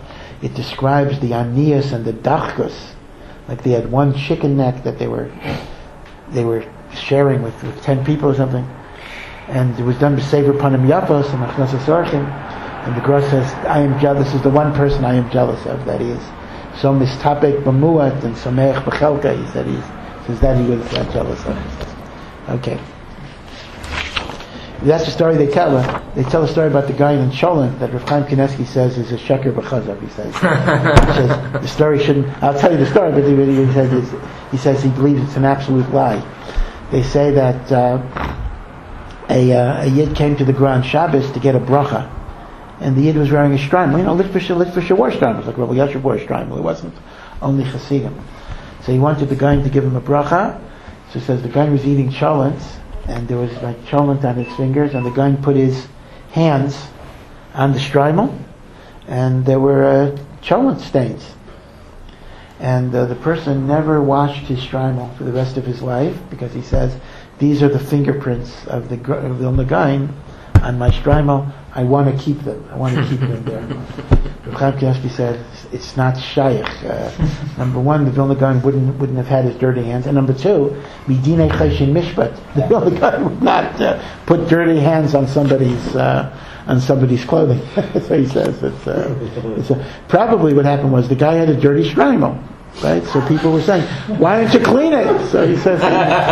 it describes the anias and the dachkus, like they had one chicken neck that they were they were sharing with, with ten people or something, and it was done to Sefer Panim Yapos and Achnasas Orchim, and the Gra says, I am jealous, this is the one person I am jealous of, that he is so mistapek b'muat and sameach b'chelka, he said, he says that he was uh, jealous of. Okay. That's the story they tell. Uh, they tell a story about the guy in Cholent that Rav Chaim Kanievsky says is a sheker b'chazav. He says, he says the story shouldn't. I'll tell you the story, but he, he says it's, he says he believes it's an absolute lie. They say that uh, a uh, a yid came to the Gra on Shabbos to get a bracha, and the yid was wearing a shtreimel. You know, Litvisher Litvisher wore shtreimels, like Rabbi Yasher wore a shtreimel. It wasn't only Hasidim. So he wanted the guy to give him a bracha. So he says the guy was eating cholent, and there was like cholent on his fingers, and the guy put his hands on the shtreimel, and there were uh, cholent stains. And uh, the person never washed his shtreimel for the rest of his life, because he says, these are the fingerprints of the of the Nagain on my shtreimel. I want to keep them. I want to keep them there. Rav Chaim Kanievsky said, it's not shaykh. Uh, number one, the Vilna Gaon wouldn't wouldn't have had his dirty hands, and number two, midinei cheshin mishpat, the Vilna Gaon would not uh, put dirty hands on somebody's uh, on somebody's clothing. So he says it's, uh, it's uh, probably what happened was the guy had a dirty shtreimel. Right, so people were saying, "Why don't you clean it?" So he says,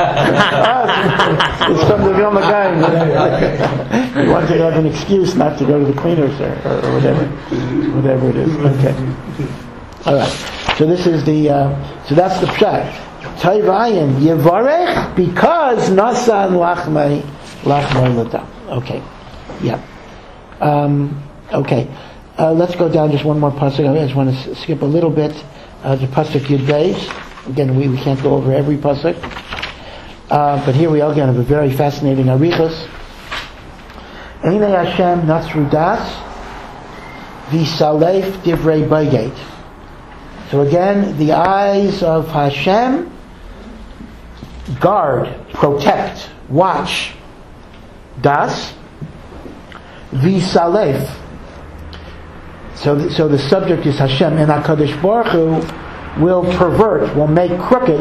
oh, "It's from the Vilna Gaon." He wanted to have an excuse not to go to the cleaners or, or, or whatever, whatever it is. Okay, all right. So this is the. Uh, so that's the pshat. Tayvayin yevarech because nasan lachmei lachmei l'dam. Okay, yeah. Um, okay, uh, let's go down just one more pasuk. I just want to s- skip a little bit. Uh, the pasuk Yud Beis. Again, we, we can't go over every pasuk, uh, but here we again have a very fascinating arichos. Einei Hashem natzru das v'salef divrei bagate. So again, the eyes of Hashem guard, protect, watch. Das v'salef. So, the, so the subject is Hashem, and HaKadosh Baruch Hu will pervert, will make crooked,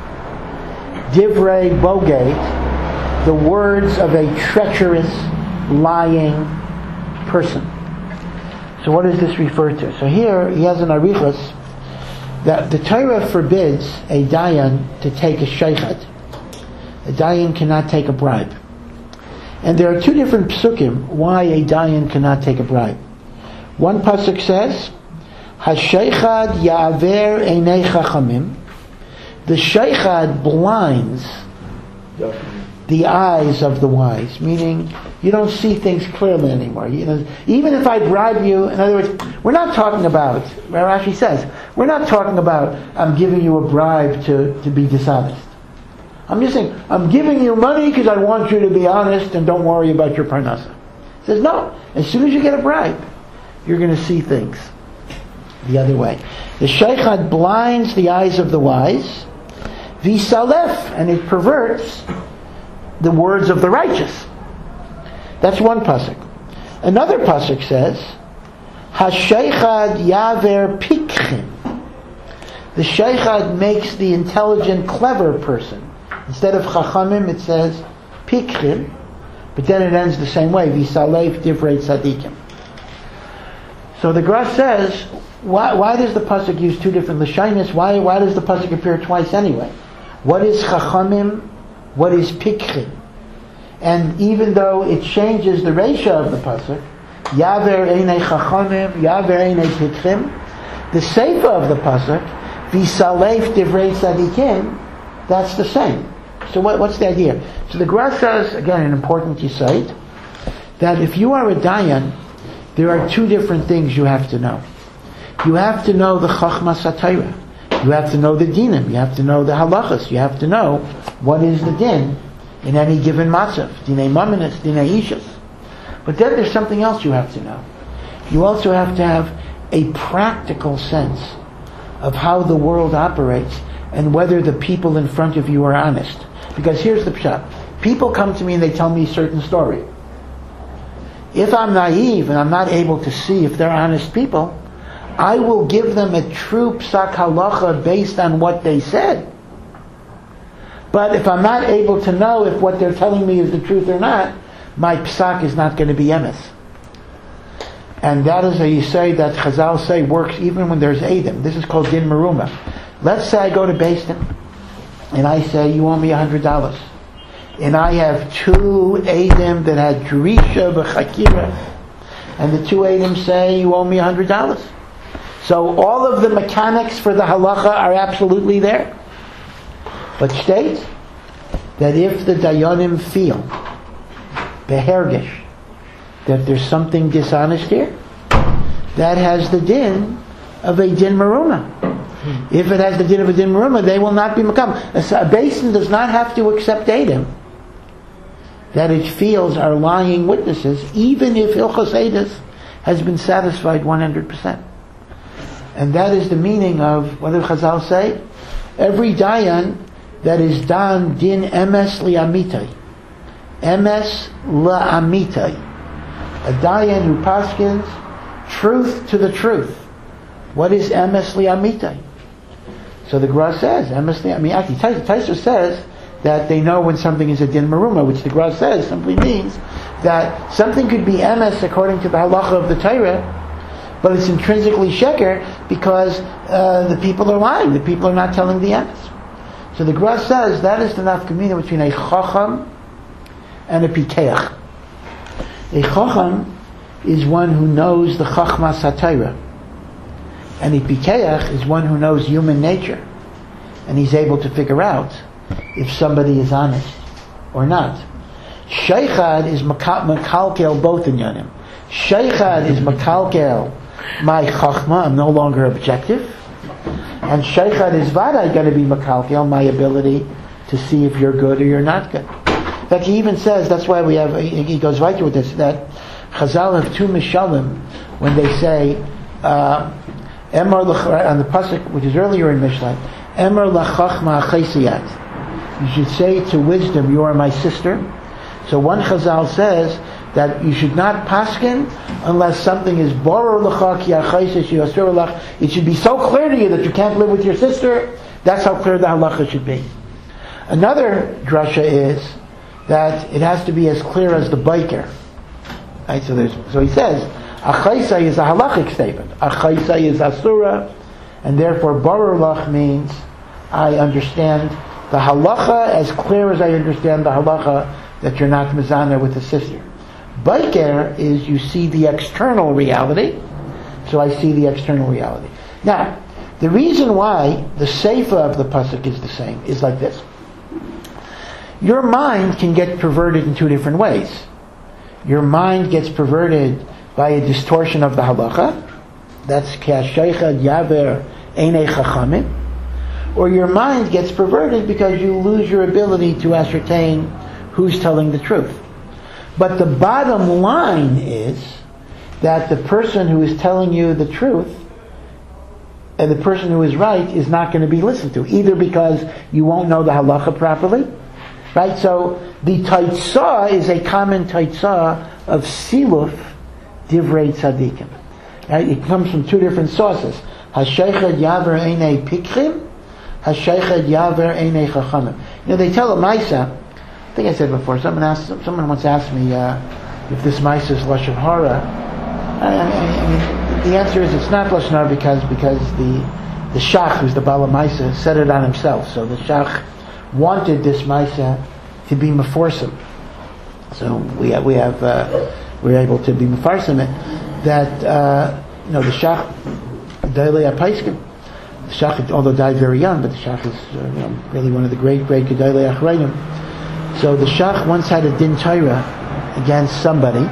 divrei bogate, the words of a treacherous, lying person. So what does this refer to? So here he has an arichos that the Torah forbids a dayan to take a sheikhad. A dayan cannot take a bribe. And there are two different psukim why a dayan cannot take a bribe. One pasuk says, "Hasheichad ya'aver einei chachamim." The sheichad blinds the eyes of the wise, meaning you don't see things clearly anymore. You know, even if I bribe you, in other words, we're not talking about. Rashi says, we're not talking about I'm giving you a bribe to, to be dishonest. I'm just saying I'm giving you money because I want you to be honest and don't worry about your parnasa. He says no. As soon as you get a bribe, you're going to see things the other way. The sheikhad blinds the eyes of the wise, v'salef, and it perverts the words of the righteous. That's one pasuk. Another pasuk says, "Hasheikhad yaver pikchim." The sheikhad makes the intelligent, clever person. Instead of chachamim, it says pikchim, but then it ends the same way. V'salef divrei tzadikim. So the Gra says, why, why does the pasuk use two different lashonos? Why why does the pasuk appear twice anyway? What is chachamim? What is pikchim? And even though it changes the ratio of the pasuk, yaver einei chachamim, yaver einei pikchim, the seifa of the pasuk, v'salef divrei tzadikim, that's the same. So what, what's the idea? So the Gra says, again, an important yesod, that if you are a dayan, there are two different things you have to know. You have to know the Chachmas HaTorah. You have to know the dinim. You have to know the halachas. You have to know what is the din in any given matzav. Dinei maminis, dinei ishas. But then there's something else you have to know. You also have to have a practical sense of how the world operates and whether the people in front of you are honest. Because here's the pshat. People come to me and they tell me a certain story. If I'm naive and I'm not able to see if they're honest people, I will give them a true psak halacha based on what they said. But if I'm not able to know if what they're telling me is the truth or not, my psak is not going to be emes. And that is a yisay that Chazal say works even when there's Eidim. This is called din meruma. Let's say I go to Beis Din, and I say, you owe me a hundred dollars. And I have two Eidim that had Jerisha v'chakira, and the two Eidim say, you owe me a hundred dollars. So all of the mechanics for the halacha are absolutely there. But state that if the Dayanim feel, behergish, that there's something dishonest here, that has the din of a din meruma. If it has the din of a din meruma, they will not be makam. A basin does not have to accept Eidim that it feels are lying witnesses, even if Hilchos Eidos has been satisfied one hundred percent. And that is the meaning of, what did Chazal say? Every dayan that is dan din emes li'amitai. Emes la'amitai. A dayan who paskins truth to the truth. What is emes li'amitai? So the Gra says, emes li'amitai. Taisa says that they know when something is a din meruma, which the Gra says simply means that something could be emes according to the halacha of the Torah, but it's intrinsically sheker because uh, the people are lying. The people are not telling the emes. So the Gra says that is the nafkamina between a chacham and a pikeach. A chacham is one who knows the chachmas haTorah, and a pikeach is one who knows human nature, and he's able to figure out if somebody is honest or not. Sheichad is makalkel both in yanim. Sheichad is makalkel my chachma, I'm no longer objective, and sheichad is vaday going to be makalkel my ability to see if you're good or you're not good. In fact, he even says, that's why we have, he goes right with this, that Chazal have two mishalim when they say, uh, Emar on the pasuk, which is earlier in Mishlei, Emar lachachma chesiyat. You should say to wisdom, you are my sister. So one Chazal says that you should not paskin unless something is borer l'cha ki achayis yasur lach. It should be so clear to you that you can't live with your sister. That's how clear the halacha should be. Another drasha is that it has to be as clear as the biker. Right? So there's, so he says, achayisa is a halachic statement. Achayisa is asura, and therefore borer lach means I understand the halacha as clear as I understand the halacha that you're not mizana with a sister. Biker is you see the external reality, so I see the external reality. Now, the reason why the seifa of the pasuk is the same is like this. Your mind can get perverted in two different ways. Your mind gets perverted by a distortion of the halacha, that's k'ashaychad yaver einei chachamim, or your mind gets perverted because you lose your ability to ascertain who's telling the truth. But the bottom line is that the person who is telling you the truth and the person who is right is not going to be listened to, either because you won't know the halacha properly, right? So the taitzah is a common taitzah of siluf divrei tzadikim. Right? It comes from two different sources. Hashaychad yaver einei pikchim, hashaychad yaver einei chachamim. You know, they tell a Maisa, I think I said before, someone asked, someone once asked me uh, if this Maisa is Lashon Hara. I, I, I mean, the answer is it's not Lashon Hara because, because the, the Shach, who's the Bala Maisa, said it on himself. So the Shach wanted this Maisa to be Meforsim. So we have, we have, uh, we're able to be Mefarsim it, that, uh, you know, the Shach, Dailei HaPaiskim, the Shach, although died very young, but the Shach is uh, you know, really one of the great, great Gedolei Achrayim. So the Shach once had a din Torah against somebody,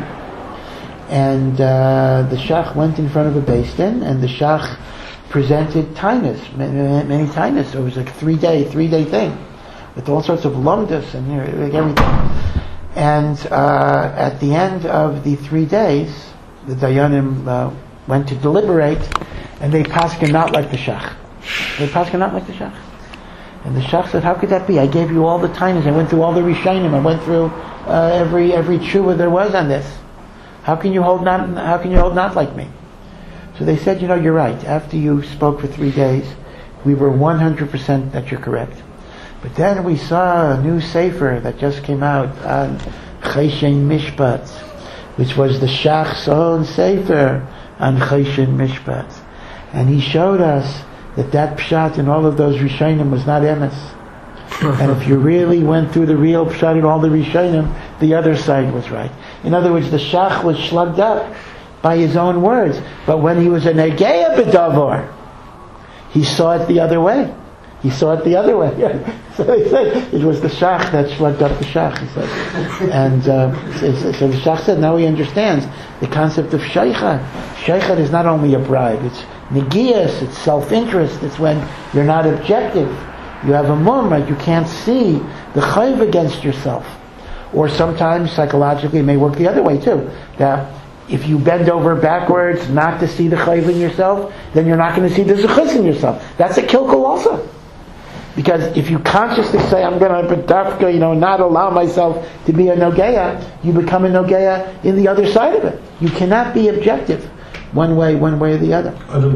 and uh, the Shach went in front of a Beis Din, and the Shach presented tainus, many, many tainus. It was like a three-day, three-day thing, with all sorts of lumdus and like everything. And uh, at the end of the three days, the Dayanim uh, went to deliberate, and they paskin not like the Shach. They paskin not like the Shach. And the Shach said, how could that be? I gave you all the tainas. I went through all the Rishonim. I went through uh, every every tshuva there was on this. How can you hold not? How can you hold not like me? So they said, you know, you're right. After you spoke for three days, we were one hundred percent that you're correct. But then we saw a new sefer that just came out on Choshen Mishpat, which was the Shach's own sefer on Choshen Mishpat. And he showed us that that pshat in all of those Rishonim was not emes. And if you really went through the real pshat in all the Rishonim, the other side was right. In other words, the Shach was slugged up by his own words. But when he was a Negeya B'Davar, he saw it the other way. He saw it the other way. So he said it was the Shach that slugged up the Shach, he said. And uh, so, so the Shach said, now he understands the concept of Shaycha. Shaycha is not only a bribe, it's Negiyas, it's self-interest, it's when you're not objective. You have a mum, right? You can't see the chayv against yourself. Or sometimes, psychologically, it may work the other way too. That if you bend over backwards not to see the chayv in yourself, then you're not going to see the zechus in yourself. That's a kilkul also. Because if you consciously say, I'm going to, you know, not allow myself to be a nogeya, you become a nogeya in the other side of it. You cannot be objective one way, one way or the other.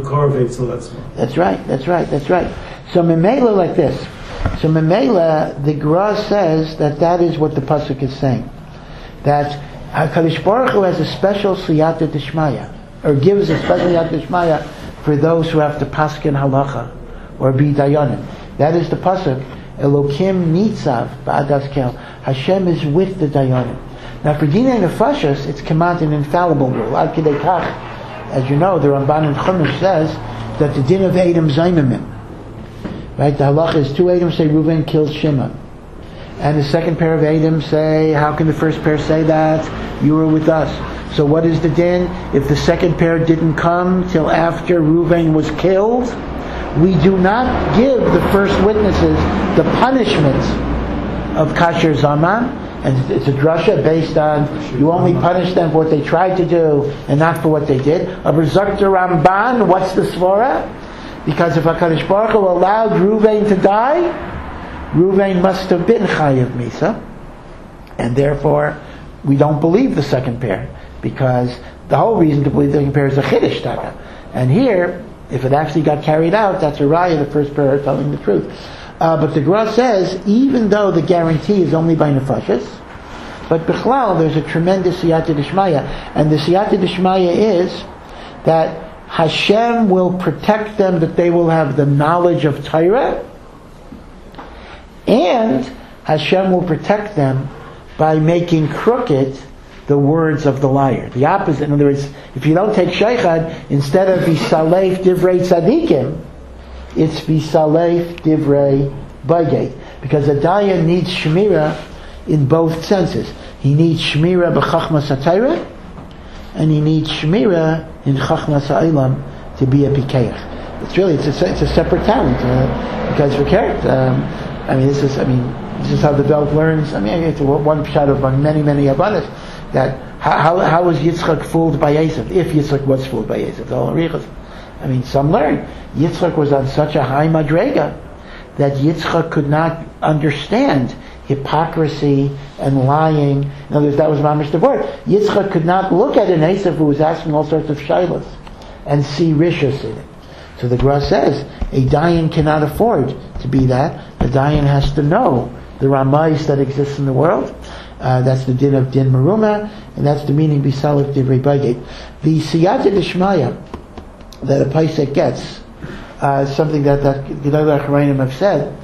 That's right, that's right, that's right. So Memela like this. So Memela, the Gra says that that is what the pasuk is saying. That HaKadosh Baruch Hu has a special siyata d'shmaya, or gives a special siyata d'shmaya for those who have to paskin halacha, or be dayanim. That is the pasuk, Elokim nitzav ba'adas kel. Hashem is with the dayanim. Now for dinei nefashos, it's command an infallible rule. Ad kedei kach, as you know, the Ramban in Chumash says that the din of Edom zaymimim. Right, the halacha is two Edom say Reuven killed Shimon, and the second pair of Edom say, how can the first pair say that? You were with us. So what is the din? If the second pair didn't come till after Reuven was killed, we do not give the first witnesses the punishment of kasher zaman, and it's a drasha based on you only punish them for what they tried to do and not for what they did. Aber Zakta Ramban, what's the svara? Because if HaKadosh Baruch Hu allowed Reuven to die, Reuven must have been Chayav Misa, and therefore we don't believe the second pair, because the whole reason to believe the second pair is a Chiddush Taka. And here, if it actually got carried out, that's a raya, the first pair are telling the truth. Uh, but the Gra says, even though the guarantee is only by Nefashis, but Bichlal, there's a tremendous Siyata D'Shmaya, and the Siyata D'Shmaya is that Hashem will protect them, that they will have the knowledge of Torah, and Hashem will protect them by making crooked the words of the liar. The opposite, in other words, if you don't take Sheikhad, instead of Visalef Divrei Tzadikim, it's Visalef Divrei Bagay. Because a Dayan needs Shemira in both senses. He needs Shemira b'Chachmas HaTorah, and he needs Shemira in Chachmas HaOlam to be a Pikeach. It's really, it's a, it's a separate talent, uh, because for Keret, um, I mean, this is, I mean, this is how the Welt learns. I mean, it's one shot of many, many Abanas, that how, how, how was Yitzchak fooled by Esav? If Yitzchak was fooled by Esav, the whole Arichas. I mean, some learn. Yitzchak was on such a high madrega that Yitzchak could not understand hypocrisy and lying. In other words, that was mamish the word. Yitzchak could not look at an Esav who was asking all sorts of shaylas and see rishus in it. So the Gra says, a Dayan cannot afford to be that. The Dayan has to know the Ramais that exists in the world. Uh, that's the din of din maruma, and that's the meaning bisalif divrei bagay. The siyata d'shmaya that a paisek gets, uh, something that that Gedolei HaCharayim have said,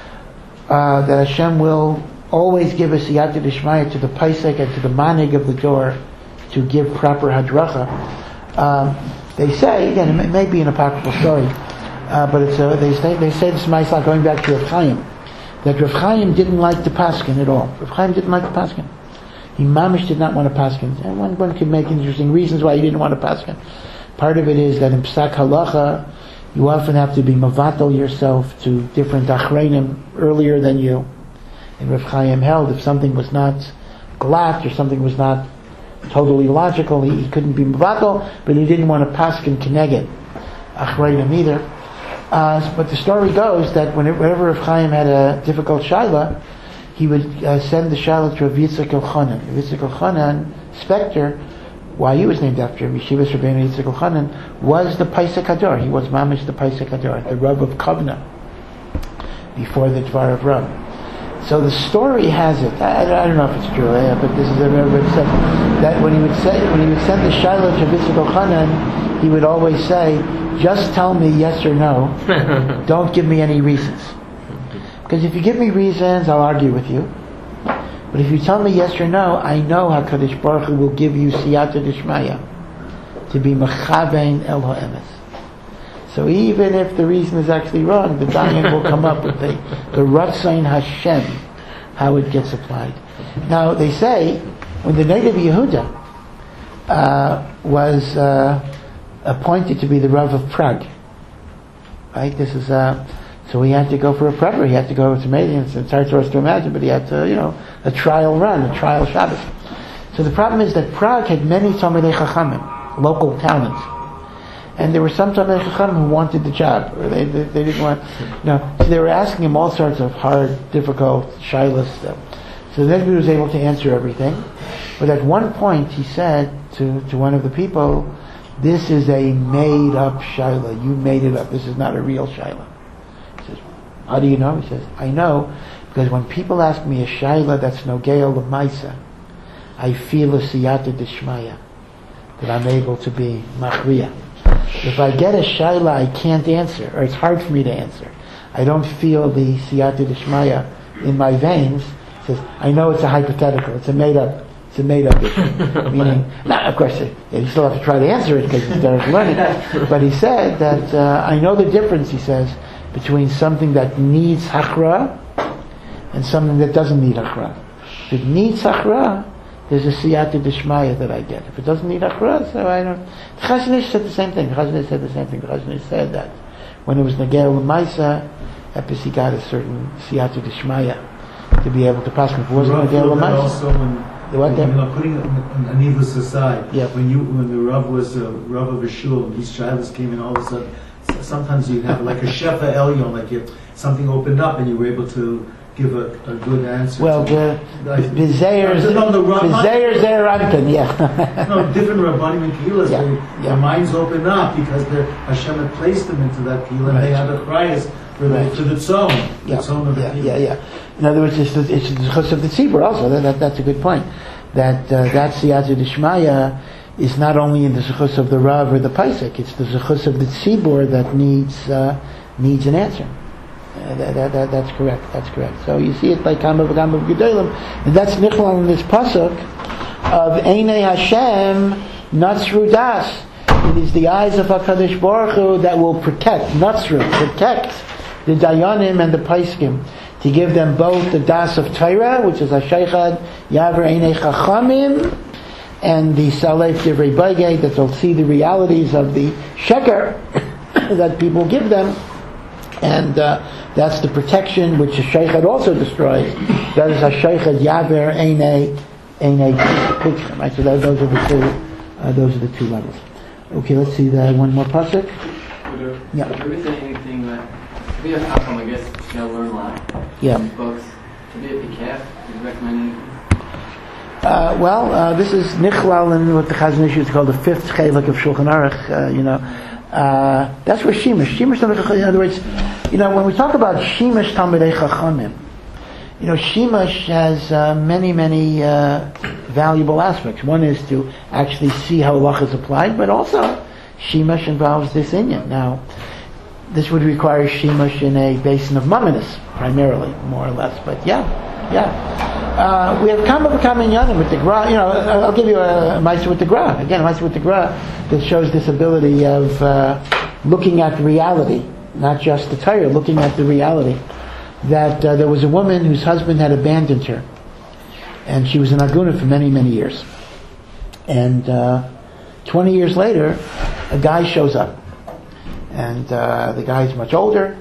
uh, that Hashem will always give a siyata d'shmaya to the paisek and to the manig of the door to give proper hadracha. Um, they say, again, it may be an apocryphal story, uh, but it's a, they say they say this ma'aseh going back to Rav Chaim, that Rav Chaim didn't like the paskin at all. Rav Chaim didn't like the paskin. He mamish did not want to paskin. And one, one could make interesting reasons why he didn't want to paskin. Part of it is that in Psak Halacha, you often have to be mavatal yourself to different achreinim earlier than you. And Rav Chaim held if something was not glatt or something was not totally logical, he, he couldn't be mavatal, but he didn't want to paskin keneged achreinim either. Uh, but the story goes that whenever Rav Chaim had a difficult shaila, he would uh, send the shaila to Rav Yitzchak Elchanan. Rav Yitzchak Elchanan, Spector, why he was named after him, Yeshivas Rabbeinu Yitzchak Elchanan, was the Paisek Hador. He was Mamish the Paisek Hador, the Rav of Kovna, before the Dvar of Rav. So the story has it. I, I don't know if it's true, eh, but this is a very good said that when he would say when he would send the Shiloh to Yitzchak Elchanan, he would always say, "Just tell me yes or no. Don't give me any reasons. Because if you give me reasons, I'll argue with you. But if you tell me yes or no, I know HaKadosh Baruch Hu will give you siyata d'shmaya to be mechabein el ha'emes." So even if the reason is actually wrong, the Dayan will come up with the, the Ratzain Hashem, how it gets applied. Now, they say, when the Nagid Yehuda uh, was uh, appointed to be the Rav of Prague, right, this is, uh, so he had to go for a prepper, he had to go, it's amazing, it's, it's hard for us to imagine, but he had to, you know, a trial run, a trial Shabbos. So the problem is that Prague had many Talmidei Chachamim, local talents. And there were some Talmidei Chacham who wanted the job, or they, they, they didn't want, you know, so they were asking him all sorts of hard, difficult, shilas stuff. So then he was able to answer everything. But at one point he said to, to one of the people, "This is a made-up shilah. You made it up. This is not a real shilah." He says, "How do you know?" He says, "I know because when people ask me a shilah that's nogeil l'maisa, I feel a siyata d'shmaya, that I'm able to be machriya. If I get a shaila I can't answer, or it's hard for me to answer, I don't feel the siyata d'shmaya in my veins." He says, "I know it's a hypothetical, it's a made up, it's a made up issue." Meaning, now of course, you still have to try to answer it because it's Derek learning. But he said that uh, I know the difference, he says, between something that needs hachra and something that doesn't need hachra. If it needs hachra, there's a siyata d'shmaya that I get. If it doesn't need hachra, so I don't. The Chazon Ish said the same thing. The Chazon Ish said the same thing. The Chazon Ish said that when it was Negel L'Maisa, Epis got a certain siyata d'shmaya to be able to pass. If it wasn't Negel L'Maisa, also when, the what when, when putting a needless aside, yeah. when you when the Rav was a Rav of a shul, and these shilas came in, all of a sudden, sometimes you have like a shefa elyon, like if something opened up and you were able to give a, a good answer. Well, the the Zayers, the Zayers Zeranton, yeah. No, different Rabbanim and Kehilas, Yeah, they, yeah. their minds open up because their Hashem had placed them into that Kehillah, and they had a cries for Right. the, to the tzom, the Yeah, tzom of the yeah, Kehillah. yeah, yeah. In other words, it's the, it's the chus of the tzibur also. That, that, that's a good point. That uh, that siyata d'shmaya is not only in the zechus of the Rav or the Paisek, it's the zechus of the tzibur that needs uh, needs an answer. Uh, that, that, that, that's correct. That's correct. So you see it like Kama v'Kama v'Gedolim, and that's nichlal in this pasuk of Einei Hashem Natzru Das. It is the eyes of HaKadosh Baruch Hu that will protect, Natzru, protect the Dayanim and the Paiskim, to give them both the Das of Torah, which is Hashaychad Yaver Einei Chachamim, and the Salef Divrei Bagay, that they'll see the realities of the Sheker that people give them. And uh, that's the protection which the Sheikhad also destroys. That is a Sheikhad Yaver Einei Einei Pitchim. Right, so that, those are the two. Uh, those are the two levels. Okay, let's see the one more pasuk. Yeah. Would there be anything that to be a chacham, I guess, you gotta learn a lot. Yeah. From books. To be a pikaf, would you recommend anything? Uh, well, uh, this is Nichlal in what the Chazon Ish is called the fifth chelik of Shulchan Aruch. Uh, you know. Uh, that's where Shemesh, Shemesh, in other words, you know, when we talk about Shemesh Talmidei Chachamim, you know, Shemesh has uh, many, many uh, valuable aspects. One is to actually see how halacha is applied, but also Shemesh involves this inyan. Now, this would require Shemesh in a basin of Mamonis, primarily, more or less, but yeah, yeah. Uh, we have Kama V'Kama Inyanim with the Gra. You know, I'll give you a Maisa with the Gra. Again, a Maisa with the Gra that shows this ability of uh, looking at reality, not just the Torah, looking at the reality. That uh, there was a woman whose husband had abandoned her, and she was in Aguna for many, many years. And uh, twenty years later, a guy shows up, and uh, the guy's much older.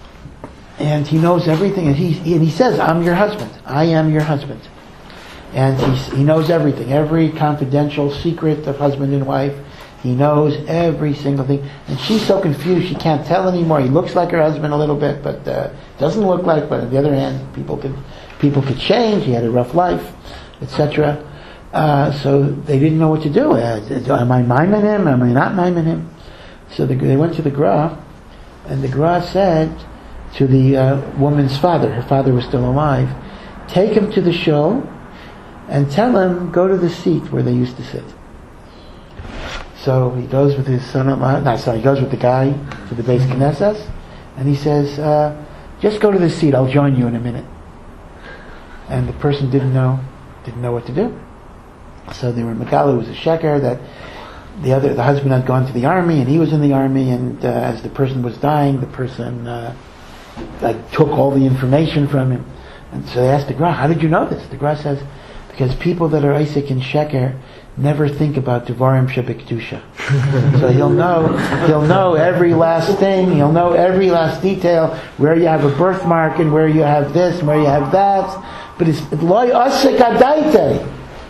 And he knows everything, and he and he says, "I'm your husband. I am your husband." And he he knows everything, every confidential secret of husband and wife. He knows every single thing, and she's so confused she can't tell anymore. He looks like her husband a little bit, but uh, doesn't look like. But on the other hand, people could people could change. He had a rough life, et cetera. Uh, so they didn't know what to do. Uh, am I miming him? Am I not miming him? So the, they went to the Gra, and the Gra said to the uh, woman's father, her father was still alive, take him to the show and tell him, go to the seat where they used to sit. So he goes with his son-in-law, no, sorry, he goes with the guy to the Beis Knesset, and he says, uh, just go to the seat, I'll join you in a minute. And the person didn't know, didn't know what to do. So they were Megala, was a sheker that the other, the husband had gone to the army, and he was in the army, and uh, as the person was dying, the person uh, like, took all the information from him. And so they asked the Gra, how did you know this? The Gra says, because people that are Isaac and sheker never think about Devarim Shebekdusha. So he'll know, he'll know every last thing, he'll know every last detail, where you have a birthmark, and where you have this, and where you have that. But it's loy asik adaite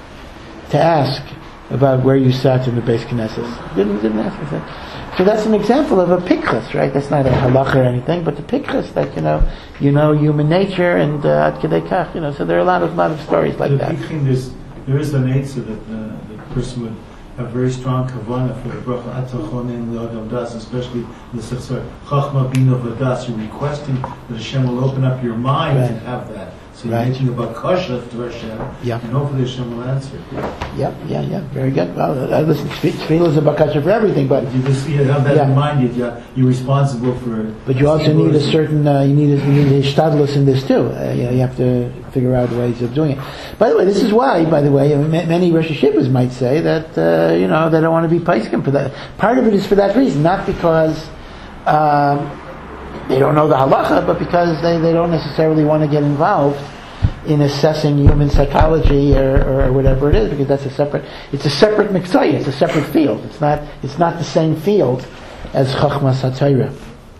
to ask about where you sat in the Beis Knesset. Didn't, didn't ask me that. So that's an example of a pikchas, right? That's not a halacha or anything, but the pikchas that, you know, you know human nature, and uh, ad kedei kach, you know, so there are a lot of, lot of stories like the that. big thing is, there is an answer that uh, the person would have very strong kavanah for the bracha atachonin le'adam das, especially the sefer chachma bina v'das. You're requesting that Hashem will open up your mind Right. and have that. So you're Right. making about kasha to Hashem, Yeah. and hopefully Hashem will answer. Yeah, yeah, yeah, very good. Well, uh, listen, tefillah is a bakasha for everything, but You just you have that Yeah. in mind. You're, you're responsible for. but you also need a certain uh, you need a, you need a hishtadlus in this too. Uh, you know, you have to figure out ways of doing it. By the way, this is why. By the way, I mean, ma- many Rosh Hashivas might say that uh, you know they don't want to be paiskim for that. Part of it is for that reason, not because um, they don't know the halacha, but because they, they don't necessarily want to get involved in assessing human psychology or, or whatever it is, because that's a separate. It's a separate mitzvah. It's a separate field. It's not. It's not the same field as chachmas haTorah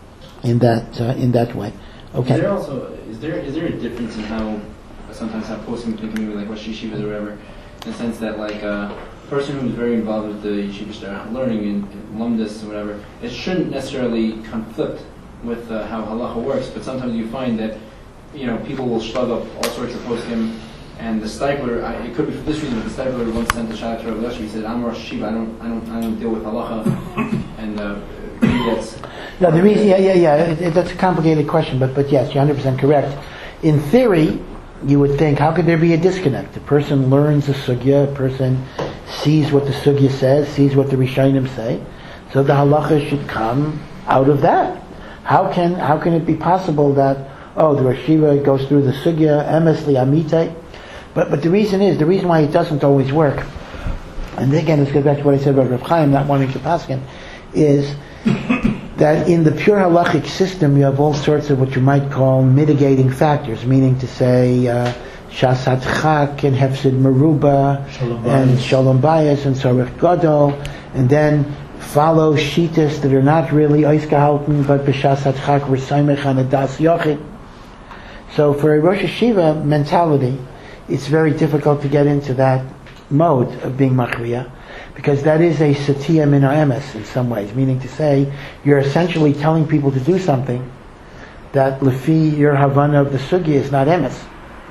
in that uh, in that way. Okay. Is there also is there is there a difference in how sometimes how posting can be like Rosh Yeshivas or whatever, in the sense that like a person who's very involved with the yeshiva start learning and, and lumdis or whatever, it shouldn't necessarily conflict with uh, how halacha works, but sometimes you find that, you know, people will shlug up all sorts of poskim, and the stipler, I, it could be for this reason, but the stipler once sent a shot to Rav Leshi, he said, I'm Rosh Yeshiva, I don't, I don't, I don't deal with halacha, and uh, maybe that's... No, the reason, yeah, yeah, yeah, it, it, that's a complicated question, but, but yes, you're one hundred percent correct. In theory, you would think, how could there be a disconnect? A person learns a sugya, a person sees what the sugya says, sees what the Rishonim say, so the halacha should come out of that. How can, how can it be possible that, oh, the Rosh Yeshiva goes through the sugya, emes li'amite, but, but the reason is, the reason why it doesn't always work, and again, this goes back to what I said about Rav Chaim not wanting to paskin, is that in the pure halachic system you have all sorts of what you might call mitigating factors, meaning to say uh, shasat chak and hefsid meruba and shalom bayis and sarich gadol, and then follow shitas that are not really ois gehalten but b'shasat chak v'saimech on a das yochid. So for a Rosh Yeshiva mentality, it's very difficult to get into that mode of being machriya, because that is a satya min ha'emes in some ways, meaning to say you're essentially telling people to do something that lefi your havana of the sugya is not emes.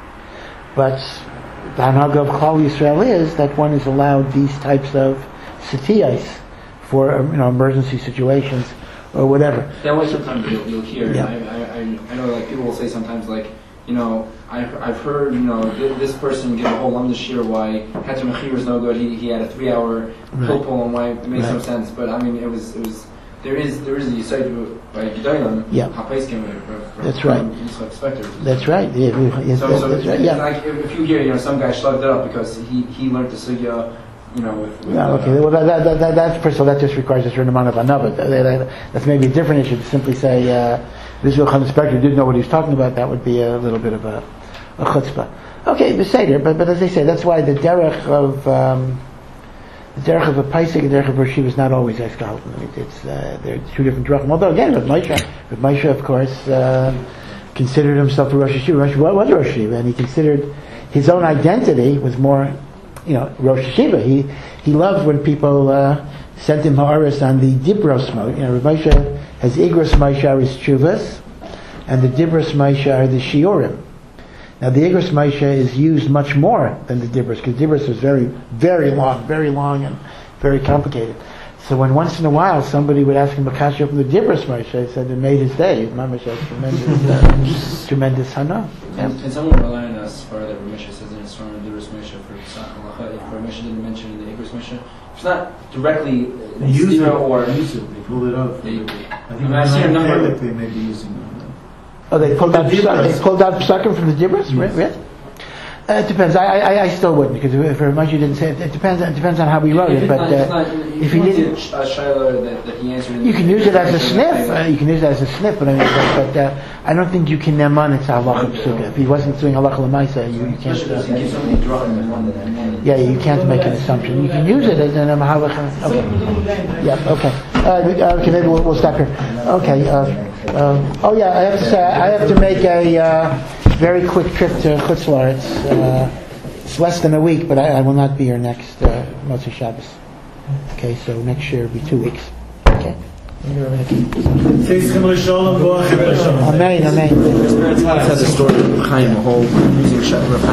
But the hanhaga of Klal Yisrael is that one is allowed these types of satyas for, you know, emergency situations or whatever. That way sometimes you'll, you'll hear, Yeah. I, I, I, I know like people will say sometimes like, you know, I've, I've heard, you know, th- this person give a whole lumdis shir why Heter Mechir is no good. He he had a three hour Right. pill pull and why it makes no Right. sense. But I mean, it was it was there is there is a yisod by Gedolim. Yeah. Hapaiskim. That's right. That's right. Yeah, we- yes, So, that's, so that's it's, right. it's Yeah. like if, if you hear, you know, some guy shlugged it up because he he learned the sugya, you know, with. with Yeah, uh, okay. Well, that, that, that, that, that's first of all, that just requires a certain amount of anava. That, that, that's maybe a different issue to simply say uh, this Yochanan Spector didn't know what he was talking about. That would be a little bit of a, a chutzpah. Okay, the seder, but but as I say, that's why the derech of um, the derech of a paisik and derech of Rosh Yeshiva is not always eskalton. It, it's uh, they're two different drachim. Although again, Rav Moshe, Rav Moshe, of course, uh, considered himself a Rosh Yeshiva. Rosh Yeshiva was Rosh Yeshiva, and he considered his own identity was more, you know, Rosh Yeshiva. He he loved when people uh, sent him ha'aris on the Dibros Moshe. You know, Rav Moshe has Igros Moshe are his tshuvas, and the Dibros Moshe are the shiurim. Now the Igros Moshe is used much more than the Dibros, because Dibros is very, very long, very long and very complicated. So when once in a while somebody would ask him a kasha from the Dibros Moshe, he said it made his day. His mamash has tremendous, uh, tremendous hana. And, and someone rely on us for that Ramesh says in his Torah and Dibros Moshe for Pesach Halacha. If Ramesh didn't mention in the Igros Moshe, it's not directly They use it, or they use it, they pull it out. They- I think I mean, I see a in number- Gaelic they may be using it. Oh, they pulled out The psak- Dibros. they pulled out psakim from the Dibros? Yes. Really? Uh, it depends. I, I, I still wouldn't, because if Ramesh didn't say it, it depends. It depends on how we wrote If it. it's But not, it's uh, not, if if he you didn't, did a shayla that, that he answered, in you the- can use it as a in the- sniff. Uh, you can use it as a sniff, but I mean, but, but uh, I don't think you can neman it's halacha psuka. If he wasn't doing halacha l'maisa, you, you can't. Especially because he Uh, gives so many drachim in one that yeah, you can't make an assumption. You can use it as an halacha. Okay. Yeah. Okay. Uh, okay. Maybe we'll, we'll stop here. Okay. Uh, uh, oh yeah, I have to say I have to make a uh, very quick trip to Chutz La'aretz. Uh, It's less than a week, but I, I will not be here next uh, Motzei Shabbos. Okay, so next year will be two weeks. Okay. Amen, amen. It's had the story of Chaim, the whole using Rav